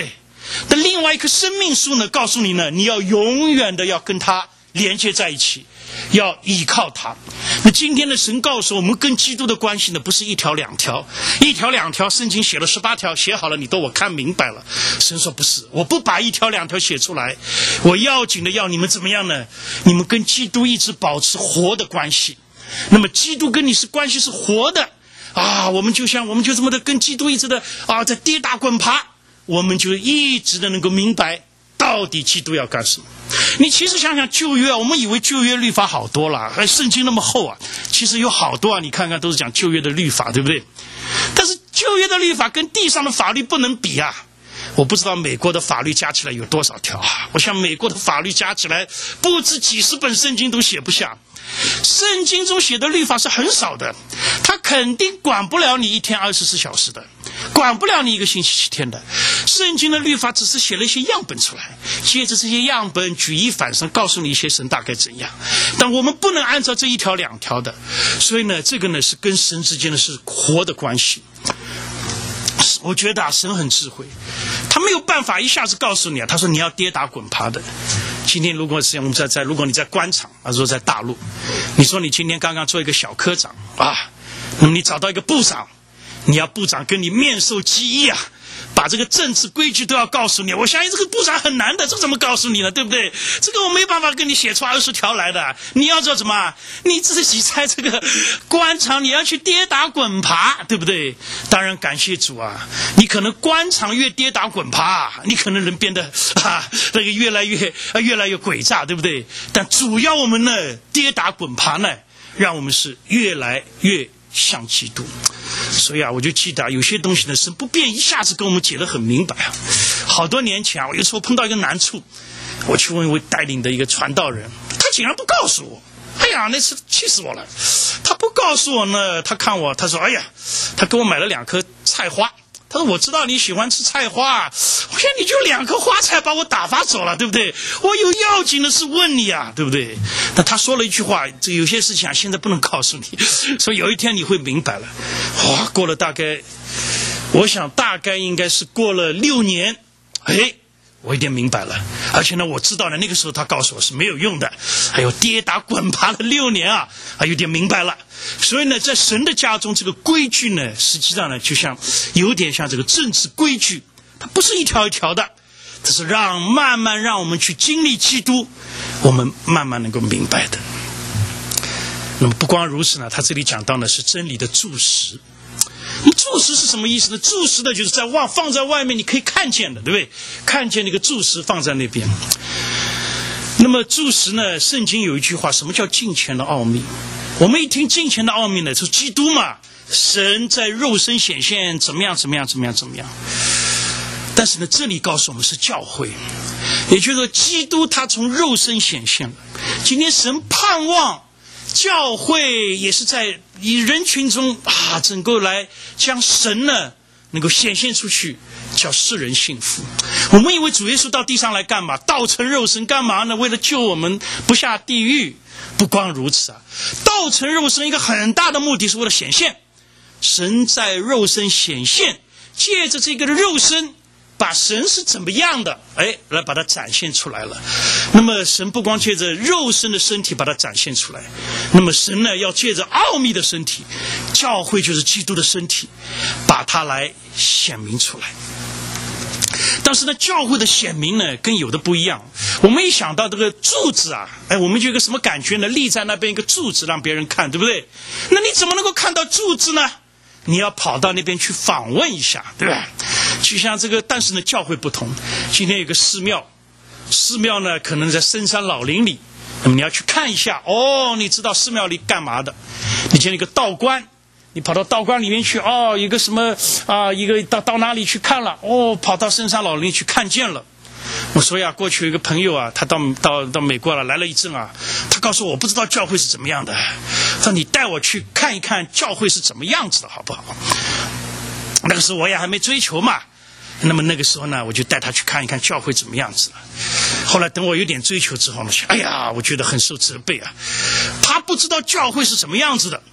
那另外一棵生命树呢，告诉你呢，你要永远的要跟它连接在一起，要依靠它。那今天的神告诉我们，跟基督的关系呢，不是一条两条，一条两条，圣经写了十八条，写好了你都我看明白了。神说不是，我不把一条两条写出来，我要紧的要你们怎么样呢？你们跟基督一直保持活的关系。那么基督跟你是关系是活的啊，我们就像我们就这么的跟基督一直的啊在跌打滚爬，我们就一直的能够明白到底基督要干什么。你其实想想旧约，我们以为旧约律法好多了，还圣经那么厚啊，其实有好多啊，你看看都是讲旧约的律法，对不对？但是旧约的律法跟地上的法律不能比啊。我不知道美国的法律加起来有多少条啊，我想美国的法律加起来不止几十本圣经都写不下。圣经中写的律法是很少的，他肯定管不了你一天二十四小时的，管不了你一个星期七天的。圣经的律法只是写了一些样本出来，接着这些样本举一反三，告诉你一些神大概怎样。但我们不能按照这一条两条的，所以呢，这个呢是跟神之间的是活的关系。我觉得啊，神很智慧，他没有办法一下子告诉你啊，他说你要跌打滚爬的。今天如果是我们在在，如果你在官场啊，说在大陆，你说你今天刚刚做一个小科长啊，那么你找到一个部长，你要部长跟你面授机宜啊，把这个政治规矩都要告诉你。我相信这个部长很难的，这怎么告诉你呢？对不对？这个我没办法跟你写出二十条来的。你要知道什么？你自己在这个官场，你要去跌打滚爬，对不对？当然感谢主啊，你可能官场越跌打滚爬，你可能人变得啊那个越来越啊越来越诡诈，对不对？但主要我们呢跌打滚爬呢，让我们是越来越像基督。所以啊，我就记得、啊、有些东西呢，神不便一下子跟我们解得很明白啊。好多年前啊，我有时候碰到一个难处，我去问一位带领的一个传道人，他竟然不告诉我。哎呀，那次气死我了！他不告诉我呢，他看我，他说：“哎呀，他给我买了两颗菜花。”他说：“我知道你喜欢吃菜花，我想你就两颗花菜把我打发走了，对不对？我有要紧的事问你啊，对不对？”但他说了一句话，这有些事情啊，现在不能告诉你，所以有一天你会明白了。哇，过了大概，我想大概应该是过了六年，哎。我有点明白了，而且呢，我知道了那个时候他告诉我是没有用的，还有跌打滚爬了六年啊，还有点明白了。所以呢，在神的家中，这个规矩呢，实际上呢，就像有点像这个政治规矩，它不是一条一条的，它是让慢慢让我们去经历基督，我们慢慢能够明白的。那么不光如此呢，他这里讲到呢是真理的柱石。柱石是什么意思呢？柱石的就是在外放在外面你可以看见的，对不对？看见那个柱石放在那边。那么柱石呢，圣经有一句话，什么叫敬虔的奥秘？我们一听敬虔的奥秘呢，就是基督嘛，神在肉身显现，怎么样怎么样怎么样怎么样。但是呢，这里告诉我们是教会，也就是说基督他从肉身显现了。今天神盼望教会也是在以人群中啊，整个来将神呢能够显现出去，叫世人信服。我们以为主耶稣到地上来干嘛？道成肉身干嘛呢？为了救我们不下地狱。不光如此啊，道成肉身一个很大的目的是为了显现，神在肉身显现，借着这个肉身把神是怎么样的，哎，来把它展现出来了。那么神不光借着肉身的身体把它展现出来，那么神呢要借着奥秘的身体，教会就是基督的身体，把它来显明出来。但是呢，教会的显明呢跟有的不一样。我们一想到这个柱子啊，哎，我们就有个什么感觉呢？立在那边一个柱子让别人看，对不对？那你怎么能够看到柱子呢？你要跑到那边去访问一下，对吧？就像这个，但是呢，教会不同。今天有个寺庙，寺庙呢可能在深山老林里，那么你要去看一下，哦，你知道寺庙里干嘛的？你见一个道观，你跑到道观里面去，哦，一个什么啊，一个到到哪里去看了？哦，跑到深山老林去看见了。我说呀，过去有一个朋友啊，他到到到美国了，来了一阵啊，他告诉我，我不知道教会是怎么样的，他说你带我去看一看教会是怎么样子的，好不好？那个时候我也还没追求嘛，那么那个时候呢，我就带他去看一看教会怎么样子了。后来等我有点追求之后呢，哎呀，我觉得很受责备啊，他不知道教会是什么样子的。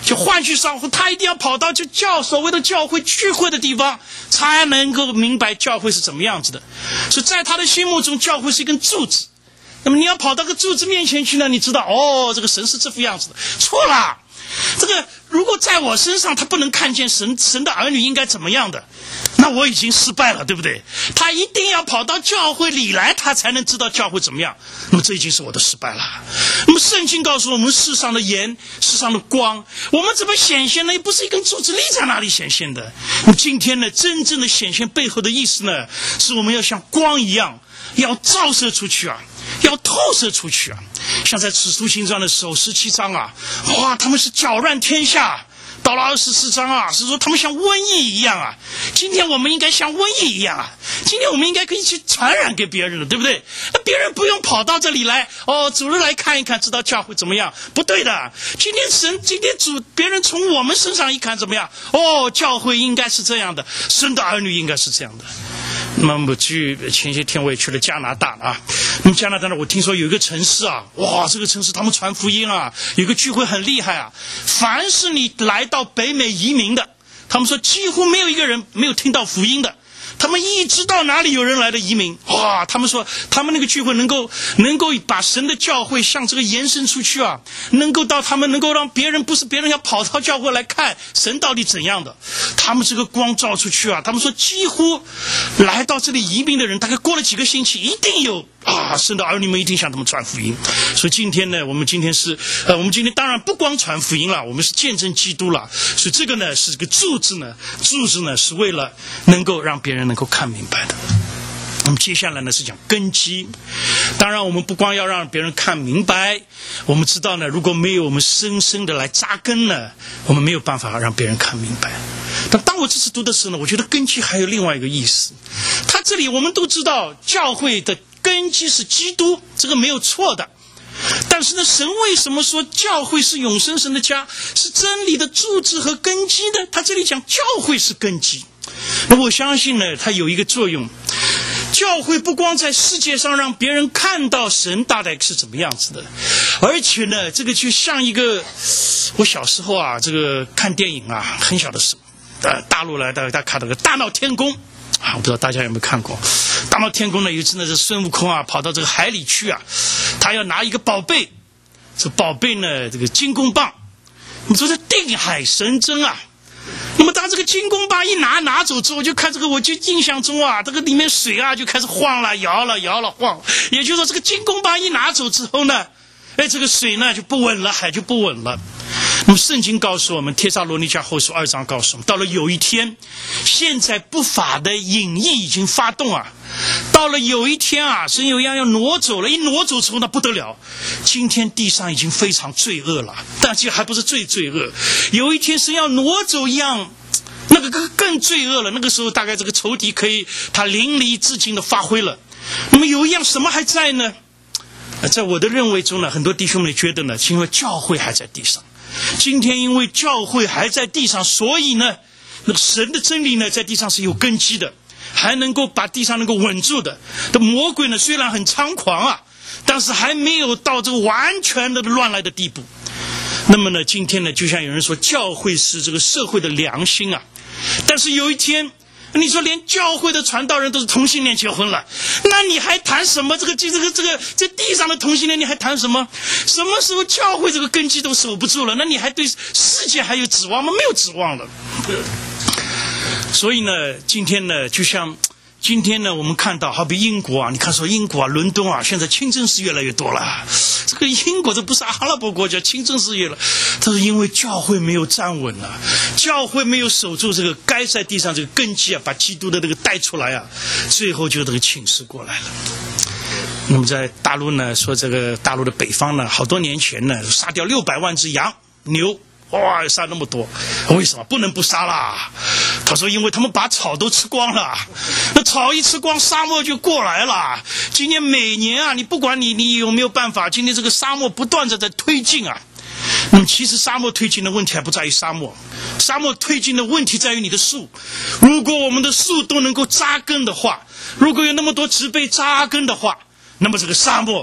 就换句话说，他一定要跑到就教所谓的教会聚会的地方，才能够明白教会是怎么样子的。所以在他的心目中，教会是一根柱子。那么你要跑到个柱子面前去呢，你知道哦，这个神是这副样子的，错了。这个如果在我身上他不能看见神神的儿女应该怎么样的，那我已经失败了，对不对？他一定要跑到教会里来，他才能知道教会怎么样。那么这已经是我的失败了。那么圣经告诉我们，世上的盐，世上的光，我们怎么显现呢？也不是一根柱子立在那里显现的。那么今天呢，真正的显现背后的意思呢，是我们要像光一样，要照射出去啊，要透射出去啊。像在使徒行传的时候，十七章啊，哇，他们是搅乱天下。到了二十四章啊，是说他们像瘟疫一样啊。今天我们应该像瘟疫一样啊，今天我们应该可以去传染给别人了，对不对？那别人不用跑到这里来，哦，主人来看一看，知道教会怎么样？不对的。今天神，今天主，别人从我们身上一看怎么样？哦，教会应该是这样的，神的儿女应该是这样的。那么去前些天我也去了加拿大啊，那么加拿大呢，我听说有一个城市啊，哇，这个城市他们传福音啊，有个聚会很厉害啊。凡是你来到北美移民的，他们说几乎没有一个人没有听到福音的。他们一知道哪里有人来的移民，哇！他们说他们那个聚会能够能够把神的教会向这个延伸出去啊，能够到他们能够让别人不是别人要跑到教会来看神到底怎样的，他们这个光照出去啊，他们说几乎来到这里移民的人，大概过了几个星期，一定有啊，神的儿女们一定向他们传福音。所以今天呢，我们今天是呃，我们今天当然不光传福音了，我们是见证基督了。所以这个呢是这个柱子呢，柱子呢是为了能够让别人能够看明白的。那么接下来呢是讲根基。当然我们不光要让别人看明白，我们知道呢，如果没有我们深深的来扎根呢，我们没有办法让别人看明白。但当我这次读的时候呢，我觉得根基还有另外一个意思。他这里我们都知道教会的根基是基督，这个没有错的。但是呢，神为什么说教会是永生神的家，是真理的柱子和根基呢？他这里讲教会是根基。那我相信呢，它有一个作用。教会不光在世界上让别人看到神大概是怎么样子的，而且呢，这个就像一个，我小时候啊，这个看电影啊，很小的时候，呃，大陆来大家看到个《大闹天宫》啊，我不知道大家有没有看过。《大闹天宫》呢，有一次呢，是孙悟空啊跑到这个海里去啊，他要拿一个宝贝，这宝贝呢，这个金箍棒，你说这定海神针啊。那么当这个金箍棒一拿拿走之后，就看这个，我就印象中啊，这个里面水啊就开始晃了，摇了，摇了，晃。也就是说，这个金箍棒一拿走之后呢，哎，这个水呢就不稳了，海就不稳了。那么圣经告诉我们，帖撒罗尼迦后书二章告诉我们，到了有一天，现在不法的隐意已经发动啊。到了有一天啊，神有一样要挪走了，一挪走之后呢，不得了。今天地上已经非常罪恶了，但这还不是最罪恶。有一天神要挪走一样，那个更更罪恶了。那个时候大概这个仇敌可以他淋漓尽致的发挥了。那么有一样什么还在呢？在我的认为中呢，很多弟兄们觉得呢，是因为教会还在地上。今天因为教会还在地上，所以呢，那个神的真理呢，在地上是有根基的，还能够把地上能够稳住的。这魔鬼呢，虽然很猖狂啊，但是还没有到这个完全的乱来的地步。那么呢，今天呢，就像有人说，教会是这个社会的良心啊。但是有一天，你说连教会的传道人都是同性恋结婚了，那你还谈什么这个这个这个这地上的同性恋？你还谈什么？什么时候教会这个根基都守不住了？那你还对世界还有指望吗？没有指望了。所以呢，今天呢，就像今天呢，我们看到，好比英国啊，你看说英国啊，伦敦啊，现在清真寺越来越多了。这个英国这不是阿拉伯国家，清真寺越了，这是因为教会没有站稳了，教会没有守住这个该在地上这个根基啊，把基督的这个带出来啊，最后就这个侵蚀过来了。那么在大陆呢，说这个大陆的北方呢，好多年前呢，杀掉六百万只羊牛。哇，杀那么多，为什么不能不杀啦？他说因为他们把草都吃光了，那草一吃光，沙漠就过来了。今年每年啊，你不管你你有没有办法，今天这个沙漠不断的在推进啊。那么其实沙漠推进的问题还不在于沙漠，沙漠推进的问题在于你的树。如果我们的树都能够扎根的话，如果有那么多植被扎根的话，那么这个沙漠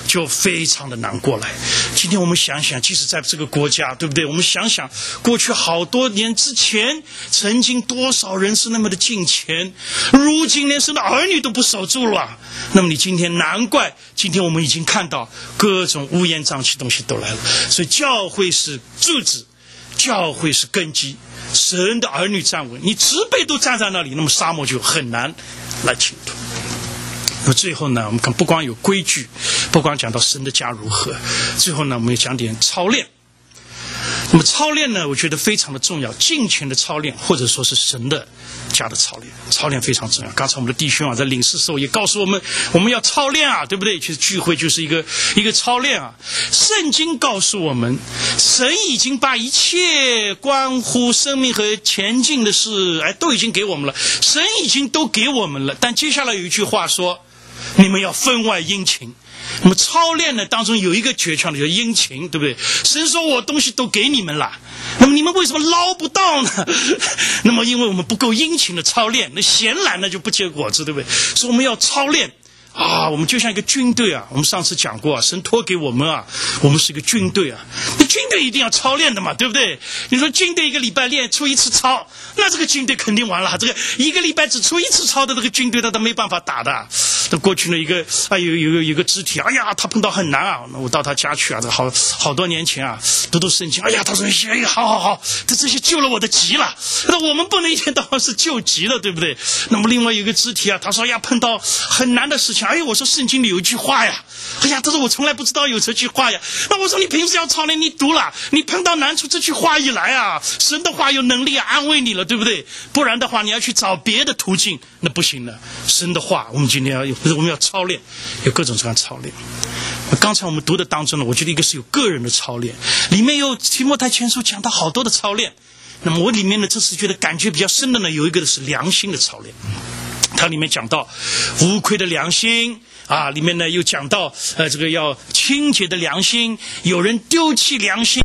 就非常的难过来。今天我们想想，即使在这个国家，对不对？我们想想过去好多年之前，曾经多少人是那么的敬虔，如今连神的儿女都不守住了。那么你今天难怪，今天我们已经看到各种乌烟瘴气东西都来了。所以教会是柱子，教会是根基，神的儿女站稳，你植被都站在那里，那么沙漠就很难来侵突。那么最后呢，我们看不光有规矩，不光讲到神的家如何，最后呢，我们也讲点操练。那么操练呢，我觉得非常的重要，敬虔的操练，或者说是神的家的操练，操练非常重要。刚才我们的弟兄啊，在领事时候也告诉我们，我们要操练啊，对不对？其实聚会就是一个一个操练啊。圣经告诉我们，神已经把一切关乎生命和前进的事，哎，都已经给我们了，神已经都给我们了。但接下来有一句话说，你们要分外殷勤。那么操练呢当中有一个诀窍的，叫殷勤，对不对？神说我东西都给你们了，那么你们为什么捞不到呢？那么因为我们不够殷勤的操练，那闲懒呢就不结果子，对不对？所以我们要操练啊，我们就像一个军队啊，我们上次讲过啊，神托给我们啊，我们是一个军队啊，那军队一定要操练的嘛，对不对？你说军队一个礼拜练出一次操，那这个军队肯定完了，这个一个礼拜只出一次操的这个军队，他都没办法打的。那过去呢，一个啊有有有个肢体，哎呀，他碰到很难啊，那我到他家去啊，这好好多年前啊，读读圣经，哎呀，他说，哎呀，好好好，这这些救了我的急了。那我们不能一天到晚是救急的，对不对？那么另外有一个肢体啊，他说，哎呀，碰到很难的事情，哎呀，我说圣经里有一句话呀，哎呀，他说我从来不知道有这句话呀。那我说你平时要操练，你读了，你碰到难处，这句话一来啊，神的话有能力啊安慰你了，对不对？不然的话，你要去找别的途径，那不行的。神的话，我们今天要有，我们要操练，有各种这样操练。刚才我们读的当中呢，我觉得一个是有个人的操练，里面有提摩太前书讲到好多的操练。那么我里面呢，这次觉得感觉比较深的呢，有一个是良心的操练。它里面讲到无愧的良心啊，里面呢又讲到呃这个要清洁的良心，有人丢弃良心，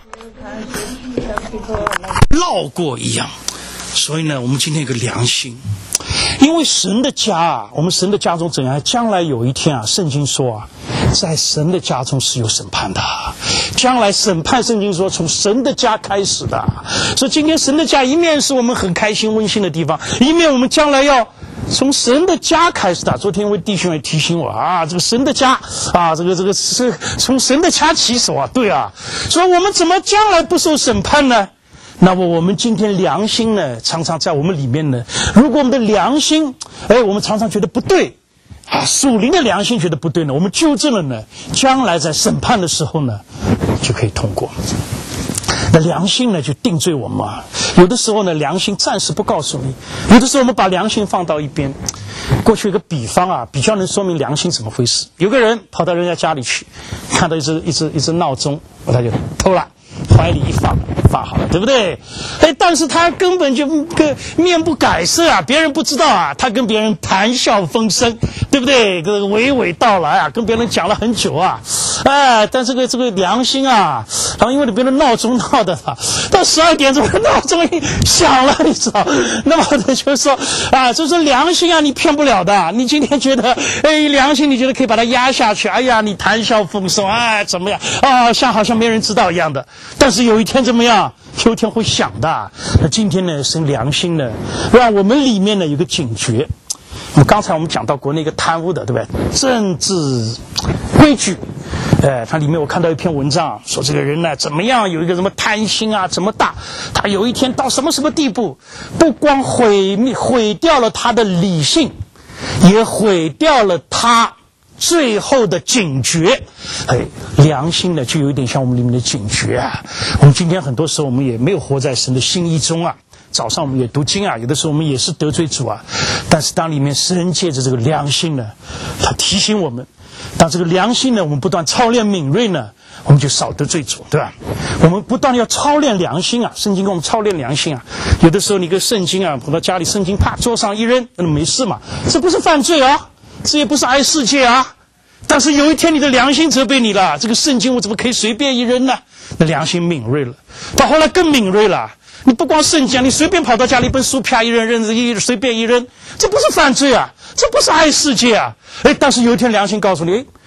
烙过一样。所以呢，我们今天有个良心，因为神的家啊，我们神的家中怎样？将来有一天啊，圣经说啊，在神的家中是有审判的。将来审判，圣经说从神的家开始的。所以今天神的家一面是我们很开心温馨的地方，一面我们将来要从神的家开始的。昨天一位弟兄也提醒我啊，这个神的家啊，这个这个是从神的家起手啊，对啊。所以我们怎么将来不受审判呢？那么我们今天良心呢，常常在我们里面呢，如果我们的良心，哎，我们常常觉得不对啊，属灵的良心觉得不对呢，我们纠正了呢，将来在审判的时候呢，就可以通过。那良心呢就定罪我们啊，有的时候呢良心暂时不告诉你，有的时候我们把良心放到一边。过去有个比方啊，比较能说明良心怎么回事。有个人跑到人家家里去，看到一只一只一只闹钟，他就偷了，怀里一放放好了，对不对？哎，但是他根本就个面不改色啊，别人不知道啊，他跟别人谈笑风生，对不对？这个娓娓道来啊，跟别人讲了很久啊，哎，但这个这个良心啊，然后因为别人闹钟闹的啊，到十二点钟闹钟一响了，你知道？那么他就说啊，就说良心啊，你骗不了的。你今天觉得，哎，良心你觉得可以把它压下去，哎呀，你谈笑风生，哎，怎么样？啊，像好像没人知道一样的。但是有一天怎么样？有一天会响的。那今天呢，是良心呢，让我们里面呢有个警觉。那么刚才我们讲到国内一个贪污的，对不对？政治规矩，哎，它里面我看到一篇文章，说这个人呢怎么样，有一个什么贪心啊，怎么大，他有一天到什么什么地步，不光毁灭毁掉了他的理性，也毁掉了他最后的警觉。哎，良心呢就有一点像我们里面的警觉啊。我们今天很多时候我们也没有活在神的心意中啊，早上我们也读经啊，有的时候我们也是得罪主啊，但是当里面神借着这个良心呢，他提醒我们，当这个良心呢我们不断操练敏锐呢，我们就少得罪主，对吧？我们不断要操练良心啊，圣经跟我们操练良心啊。有的时候你跟圣经啊，跑到家里圣经啪桌上一扔，那没事嘛，这不是犯罪啊，这也不是爱世界啊。但是有一天你的良心责备你了，这个圣经我怎么可以随便一扔呢？那良心敏锐了，到后来更敏锐了。你不光圣经，你随便跑到家里一本书啪一扔扔一随便一扔，这不是犯罪啊，这不是爱世界啊。哎，但是有一天良心告诉你，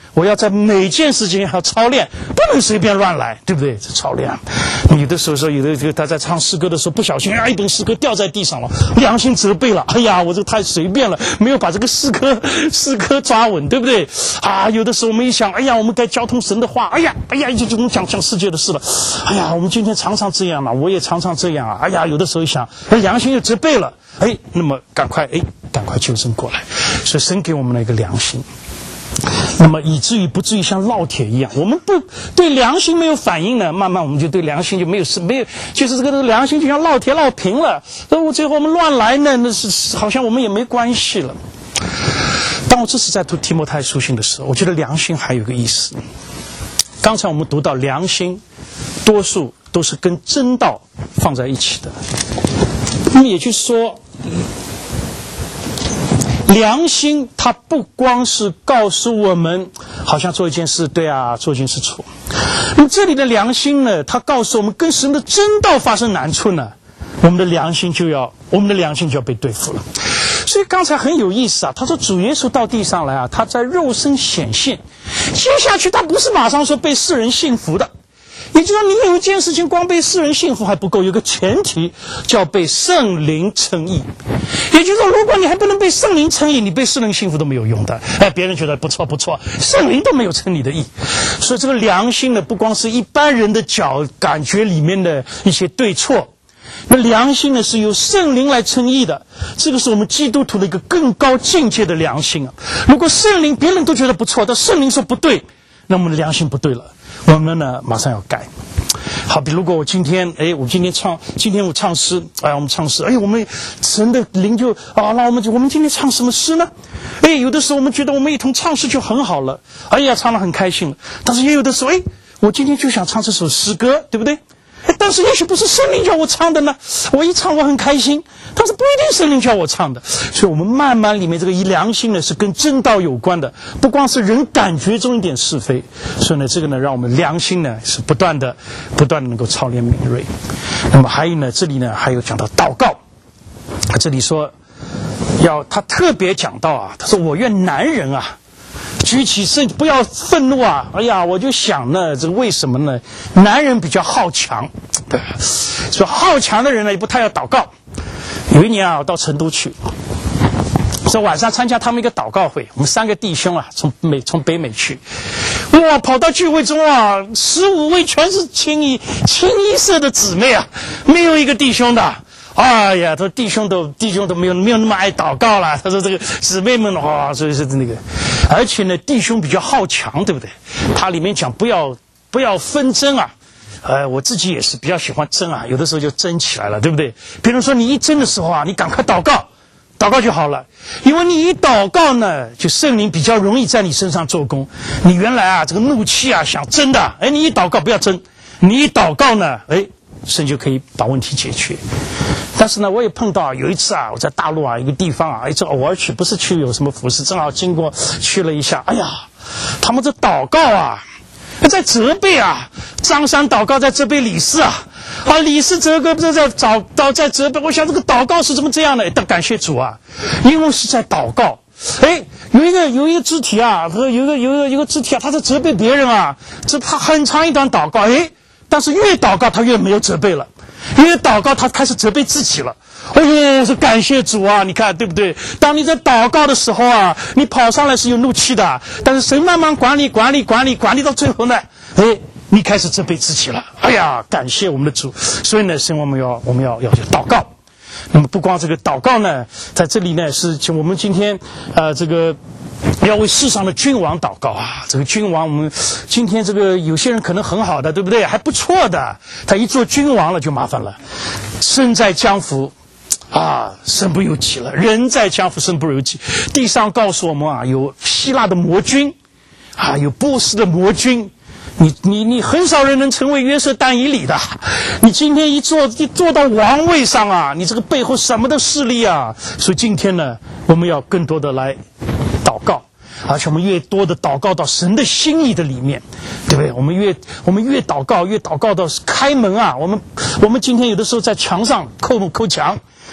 我要在每件事情要操练，不能随便乱来，对不对？这操练。有的时候说，有的这个他在唱诗歌的时候，不小心啊，一本诗歌掉在地上了，良心责备了。哎呀，我这个太随便了，没有把这个诗歌诗歌抓稳，对不对？啊，有的时候我们一想，哎呀，我们该交通神的话，哎呀，哎呀，就就讲讲世界的事了。哎呀，我们今天常常这样嘛，我也常常这样啊。哎呀，有的时候一想，哎，良心又责备了，哎，那么赶快，哎，赶快纠正过来。所以神给我们了一个良心。那么以至于不至于像烙铁一样，我们不对良心没有反应呢，慢慢我们就对良心就没有事，没有就是这个良心就像烙铁烙平了。那我最后我们乱来呢，那是好像我们也没关系了。当我这次在读提摩太书信的时候，我觉得良心还有个意思。刚才我们读到良心，多数都是跟真道放在一起的。那么也就是说，良心它不光是告诉我们好像做一件事对啊，做一件事错。那么这里的良心呢，它告诉我们跟神的真道发生难处呢，我们的良心就要我们的良心就要被对付了。所以刚才很有意思啊，他说主耶稣到地上来啊，他在肉身显现，接下去他不是马上说被世人信服的。也就是说，你有一件事情光被世人信服还不够，有个前提叫被圣灵称义。也就是说，如果你还不能被圣灵称义，你被世人信服都没有用的。哎，别人觉得不错不错，圣灵都没有称你的义。所以这个良心呢，不光是一般人的角感觉里面的一些对错，那良心呢是由圣灵来称义的。这个是我们基督徒的一个更高境界的良心啊。如果圣灵别人都觉得不错，但圣灵说不对，那我们的良心不对了。我们呢马上要改。好比如果我今天哎我今天唱今天我唱诗，哎我们唱诗，哎我们神的灵就啊那我们就我们今天唱什么诗呢？哎有的时候我们觉得我们一同唱诗就很好了，哎呀唱得很开心了。但是也有的时候哎我今天就想唱这首诗歌，对不对？但是也许不是圣灵叫我唱的呢，我一唱我很开心，但是不一定圣灵叫我唱的。所以我们慢慢里面这个良心呢是跟真道有关的，不光是人感觉中一点是非。所以呢这个呢让我们良心呢是不断的不断的能够操练敏锐。那么还有呢这里呢还有讲到祷告，这里说要他特别讲到啊，他说我愿男人啊举起身不要愤怒啊！哎呀，我就想呢，这个为什么呢？男人比较好强，对，所以好强的人呢也不太要祷告。有一年啊，我到成都去，说晚上参加他们一个祷告会，我们三个弟兄啊，从美从北美去，哇，跑到聚会中啊，十五位全是清一清一色的姊妹啊，没有一个弟兄的。哎呀，他说弟兄都弟兄都没有没有那么爱祷告了。他说这个姊妹们哇，所以是那个，而且呢，弟兄比较好强，对不对？他里面讲不要不要纷争啊。呃，我自己也是比较喜欢争啊，有的时候就争起来了，对不对？比如说你一争的时候啊，你赶快祷告，祷告就好了。因为你一祷告呢，就圣灵比较容易在你身上做工。你原来啊这个怒气啊想争的，哎，你一祷告不要争，你一祷告呢，哎，神就可以把问题解决。但是呢，我也碰到有一次啊，我在大陆啊一个地方啊，一直偶尔去，不是去有什么服侍，正好经过去了一下，哎呀，他们这祷告啊，在责备啊，张三祷告在责备李四啊，啊，李四责备在在找到在责备，我想这个祷告是怎么这样的？但感谢主啊，因为是在祷告。哎，有一个有一个肢体啊，有一个有一个有一个肢体啊，他在责备别人啊，这他很长一段祷告，哎，但是越祷告他越没有责备了。因为祷告他开始责备自己了，哎呦，是感谢主啊！你看对不对？当你在祷告的时候啊，你跑上来是有怒气的，但是神慢慢管理管理管理管理到最后呢，哎，你开始责备自己了。哎呀，感谢我们的主！所以呢，神我们要我们要要祷告。那么不光这个祷告呢，在这里呢是我们今天呃这个。要为世上的君王祷告啊！这个君王，我们今天这个有些人可能很好的，对不对？还不错的，他一做君王了就麻烦了。身在江湖，啊，身不由己了；人在江湖，身不由己。地上告诉我们啊，有希腊的魔君，啊，有波斯的魔君。你你你很少人能成为约瑟但以理的。你今天一坐一坐到王位上啊，你这个背后什么的势力啊？所以今天呢，我们要更多的来祷告，而且我们越多的祷告到神的心意的里面，对不对？我们越我们越祷告，越祷告到开门啊！我们我们今天有的时候在墙上扣扣墙，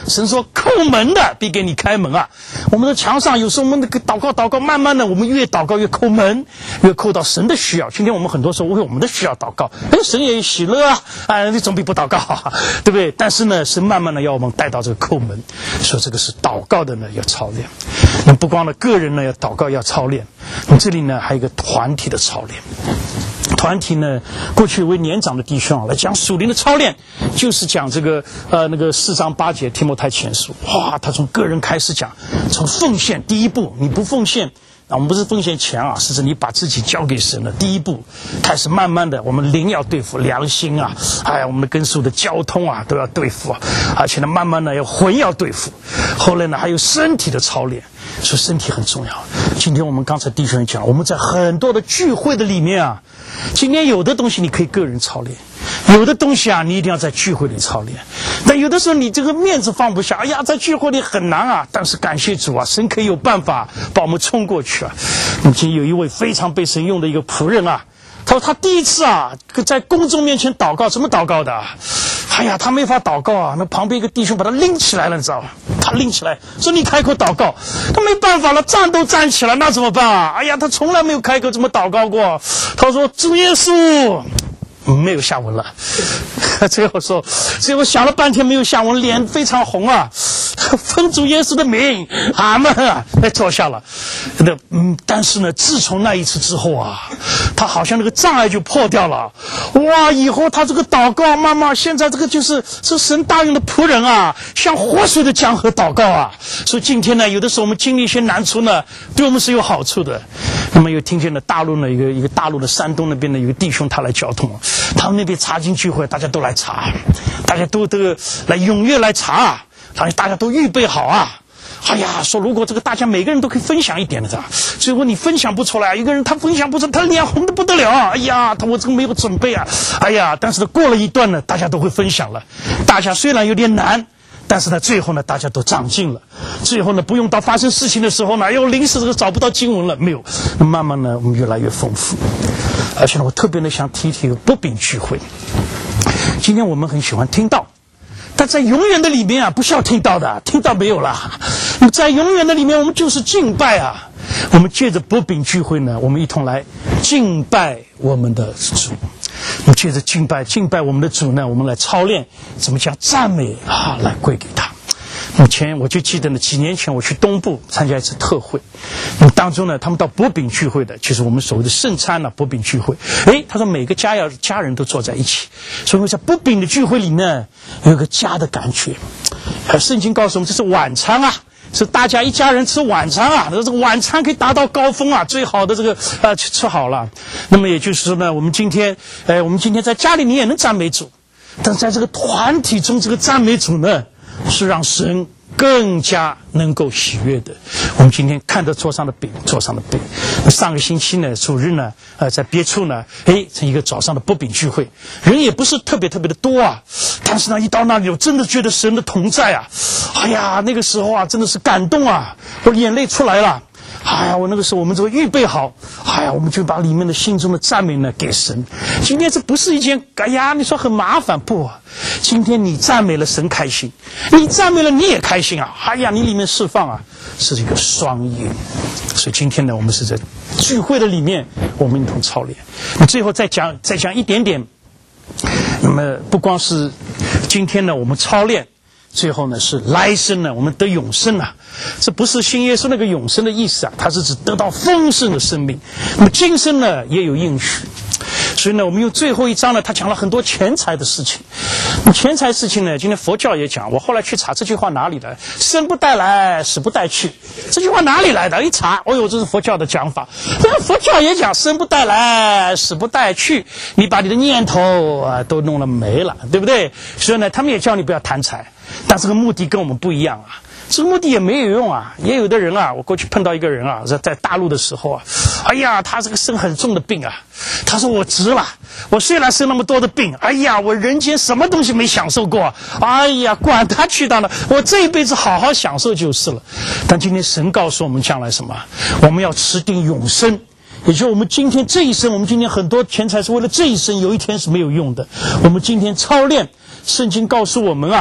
神说叩门的必给你开门啊。我们的墙上有时候我们那个祷告祷告，慢慢的我们越祷告越叩门，越叩到神的需要。今天我们很多时候为我们的需要祷告，哎，神也喜乐啊，啊，你总比不祷告好，对不对？但是呢，神慢慢的要我们带到这个叩门，说这个是祷告的呢要操练。那不光呢个人呢要祷告要操练，那这里呢还有一个团体的操练。团体呢，过去为年长的弟兄啊来讲属灵的操练，就是讲这个呃那个四章八节提摩太前书，哇，他从个人开始讲，从奉献第一步，你不奉献。那我们不是奉献钱啊，是指你把自己交给神的第一步，开始慢慢的，我们灵要对付良心啊，哎呀，我们的跟属的交通啊都要对付啊，而且呢，慢慢的要魂要对付，后来呢还有身体的操练，所以身体很重要。今天我们刚才弟兄讲，我们在很多的聚会的里面啊，今天有的东西你可以个人操练，有的东西啊你一定要在聚会里操练。但有的时候你这个面子放不下，哎呀，在聚会里很难啊。但是感谢主啊，神可以有办法把我们冲过去啊。以前有一位非常被神用的一个仆人啊，他说他第一次啊在公众面前祷告，怎么祷告的？哎呀，他没法祷告啊，那旁边一个弟兄把他拎起来了，你知道吗？他拎起来说你开口祷告，他没办法了，站都站起来，那怎么办啊？哎呀，他从来没有开口这么祷告过。他说主耶稣。没有下文了，最后说，最后想了半天没有下文，脸非常红啊，奉主耶稣的名，阿门啊，来坐下了。那嗯，但是呢，自从那一次之后啊，他好像那个障碍就破掉了。哇，以后他这个祷告，妈妈，现在这个就是是神答应的仆人啊，像活水的江河祷告啊。所以今天呢，有的时候我们经历一些难处呢，对我们是有好处的。那么又听见了大陆呢一个一个大陆的山东那边的一个弟兄他来交通。他们那边查经聚会，大家都来查，大家都这个来踊跃来查，大家都预备好啊！哎呀，说如果这个大家每个人都可以分享一点的，最后你分享不出来，一个人他分享不出，他脸红得不得了。哎呀，他我这个没有准备啊！哎呀，但是呢，过了一段呢，大家都会分享了。大家虽然有点难，但是呢，最后呢，大家都长进了。最后呢，不用到发生事情的时候呢，又临时这个找不到经文了，没有。那慢慢呢，我们越来越丰富。而且呢，我特别的想提提不饼聚会。今天我们很喜欢听道，但在永远的里面啊，不需要听道的，听道没有了。在永远的里面，我们就是敬拜啊。我们借着不饼聚会呢，我们一同来敬拜我们的主。我们借着敬拜敬拜我们的主呢，我们来操练怎么将赞美啊来归给他。以前我就记得呢，几年前我去东部参加一次特会，那么当中呢，他们到薄饼聚会的，就是我们所谓的圣餐呢、啊，薄饼聚会。诶，他说每个家要家人都坐在一起，所以在薄饼的聚会里呢，有一个家的感觉。而圣经告诉我们，这是晚餐啊，是大家一家人吃晚餐啊，这个晚餐可以达到高峰啊，最好的这个呃吃好了。那么也就是说呢，我们今天，呃，我们今天在家里你也能赞美主，但在这个团体中，这个赞美主呢，是让神更加能够喜悦的。我们今天看到桌上的饼，桌上的饼。上个星期呢，主日呢，呃，在别处呢，哎，成一个早上的薄饼聚会，人也不是特别特别的多啊，但是呢，一到那里，我真的觉得神的同在啊，哎呀，那个时候啊，真的是感动啊，我眼泪出来了。哎呀，我那个时候我们就预备好，哎呀，我们就把里面的心中的赞美呢给神。今天这不是一件，哎呀，你说很麻烦不、啊？今天你赞美了神开心，你赞美了你也开心啊！哎呀，你里面释放啊，是一个双赢。所以今天呢，我们是在聚会的里面，我们一同操练。那最后再讲，再讲一点点。那么不光是今天呢，我们操练。最后呢是来生呢，我们得永生啊！这不是信耶稣那个永生的意思啊，它是指得到丰盛的生命。那么今生呢也有应许，所以呢，我们用最后一章呢，他讲了很多钱财的事情。那么钱财事情呢，今天佛教也讲。我后来去查这句话哪里来，生不带来，死不带去。这句话哪里来的？一查，哦呦，这是佛教的讲法。但是佛教也讲生不带来，死不带去。你把你的念头啊都弄了没了，对不对？所以呢，他们也叫你不要贪财。但这个目的跟我们不一样啊，这个目的也没有用啊。也有的人啊，我过去碰到一个人啊，在在大陆的时候啊，哎呀，他这个生很重的病啊，他说我值了，我虽然生那么多的病，哎呀，我人间什么东西没享受过，哎呀，管他去的了，我这一辈子好好享受就是了。但今天神告诉我们将来什么？我们要持定永生。也就是我们今天这一生，我们今天很多钱财是为了这一生，有一天是没有用的。我们今天操练，圣经告诉我们啊，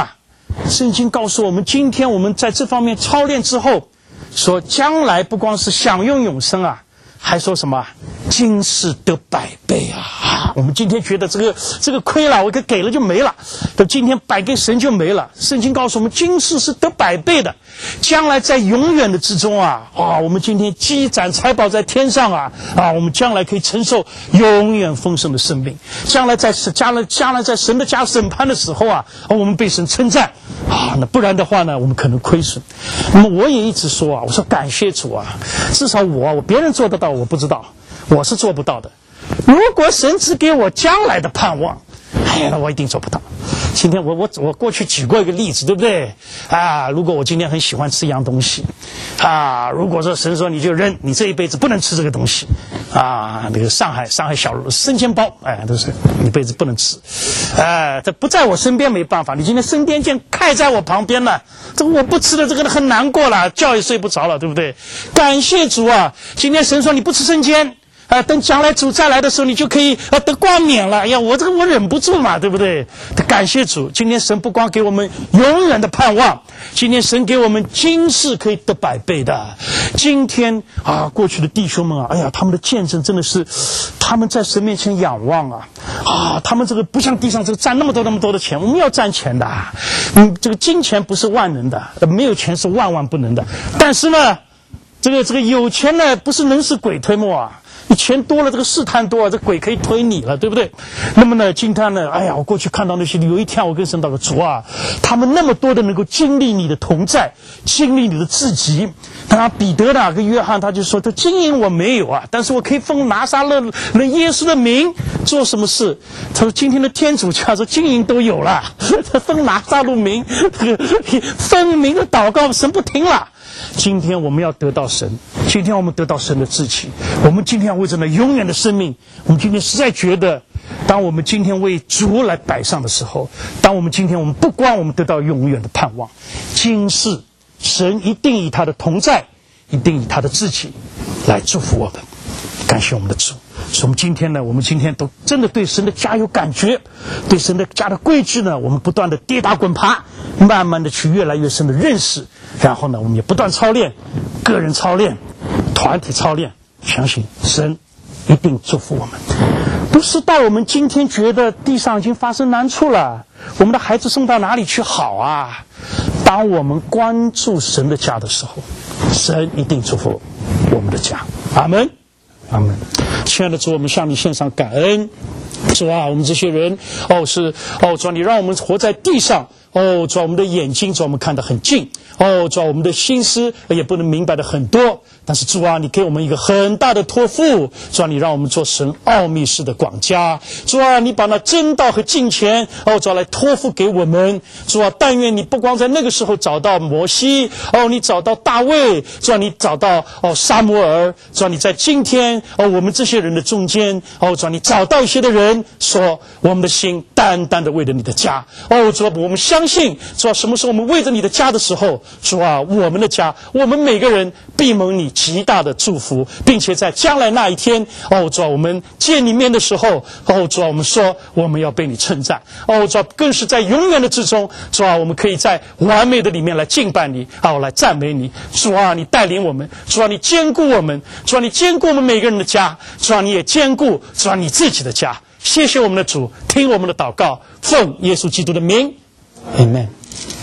圣经告诉我们，今天我们在这方面操练之后，说将来不光是享用永生啊，还说什么今世得百倍啊！我们今天觉得这个这个亏了，我给给了就没了，等今天摆给神就没了。圣经告诉我们，今世是得百倍的，将来在永远的之中啊啊！我们今天积攒财宝在天上啊啊！我们将来可以承受永远丰盛的生命。将来在将来将来在神的家审判的时候啊，我们被神称赞啊！那不然的话呢，我们可能亏损。那么我也一直说啊，我说感谢主啊，至少我我别人做得到，我不知道，我是做不到的。如果神只给我将来的盼望，哎呀，那我一定做不到。今天我我我过去举过一个例子，对不对？啊，如果我今天很喜欢吃一样东西，啊，如果说神说你就扔，你这一辈子不能吃这个东西，啊，那个上海上海小生煎包，哎，都是一辈子不能吃，哎，这不在我身边没办法，你今天生煎剑开在我旁边了，这个我不吃的这个很难过了，觉也睡不着了，对不对？感谢主啊！今天神说你不吃生煎。啊，等将来主再来的时候，你就可以啊得冠冕了。哎呀，我这个我忍不住嘛，对不对？感谢主，今天神不光给我们永远的盼望，今天神给我们今世可以得百倍的。今天啊，过去的弟兄们啊，哎呀，他们的见证真的是，他们在神面前仰望啊啊，他们这个不像地上这个赚那么多那么多的钱，我们要赚钱的，嗯，这个金钱不是万能的，没有钱是万万不能的。但是呢，这个这个有钱呢，不是能使鬼推磨啊。你钱多了，这个试探多了，这鬼可以推你了，对不对？那么呢，今天呢，哎呀，我过去看到那些，有一天我跟神祷告，主啊，他们那么多的能够经历你的同在，经历你的自己。当然，彼得呢跟约翰他就说，这金银我没有啊，但是我可以奉拿撒勒人耶稣的名做什么事？他说，今天的天主教说金银都有了，他奉拿撒勒名，这个分明的祷告，神不听了。今天我们要得到神，今天我们得到神的志气，我们今天要为着那永远的生命，我们今天实在觉得，当我们今天为主来摆上的时候，当我们今天我们不光我们得到永远的盼望，今世神一定以他的同在，一定以他的志气来祝福我们。感谢我们的主，所以我们今天呢，我们今天都真的对神的家有感觉，对神的家的规矩呢，我们不断的跌打滚爬，慢慢的去越来越深的认识，然后呢，我们也不断操练，个人操练，团体操练，相信神一定祝福我们。不是到我们今天觉得地上已经发生难处了，我们的孩子送到哪里去好啊？当我们关注神的家的时候，神一定祝福我们的家。阿们。阿们。亲爱的主，我们向你献上感恩。主啊，我们这些人哦是哦主啊，你让我们活在地上哦主啊，我们的眼睛主啊我们看得很近哦主啊，我们的心思也不能明白的很多，但是主啊，你给我们一个很大的托付，主啊，你让我们做神奥秘式的管家，主啊，你把那真道和金钱哦主啊来托付给我们，主啊，但愿你不光在那个时候找到摩西哦，你找到大卫，主啊，你找到哦撒母耳，主啊，你在今天哦我们这些人的中间哦主啊，你找到一些的人说，我们的心单单的为了你的家哦主啊，我们相信主啊，什么时候我们为着你的家的时候，主啊，我们的家，我们每个人必蒙你极大的祝福，并且在将来那一天哦主啊，我们见你面的时候哦主啊，我们说我们要被你称赞哦主啊，更是在永远的之中，主啊，我们可以在完美的里面来敬拜你哦来赞美你，主啊，你带领我们，主啊，你坚固我们，主啊，你坚固我们每个人的家，主啊，你也坚固主啊你自己的家。谢谢我们的主，听我们的祷告，奉耶稣基督的名 Amen。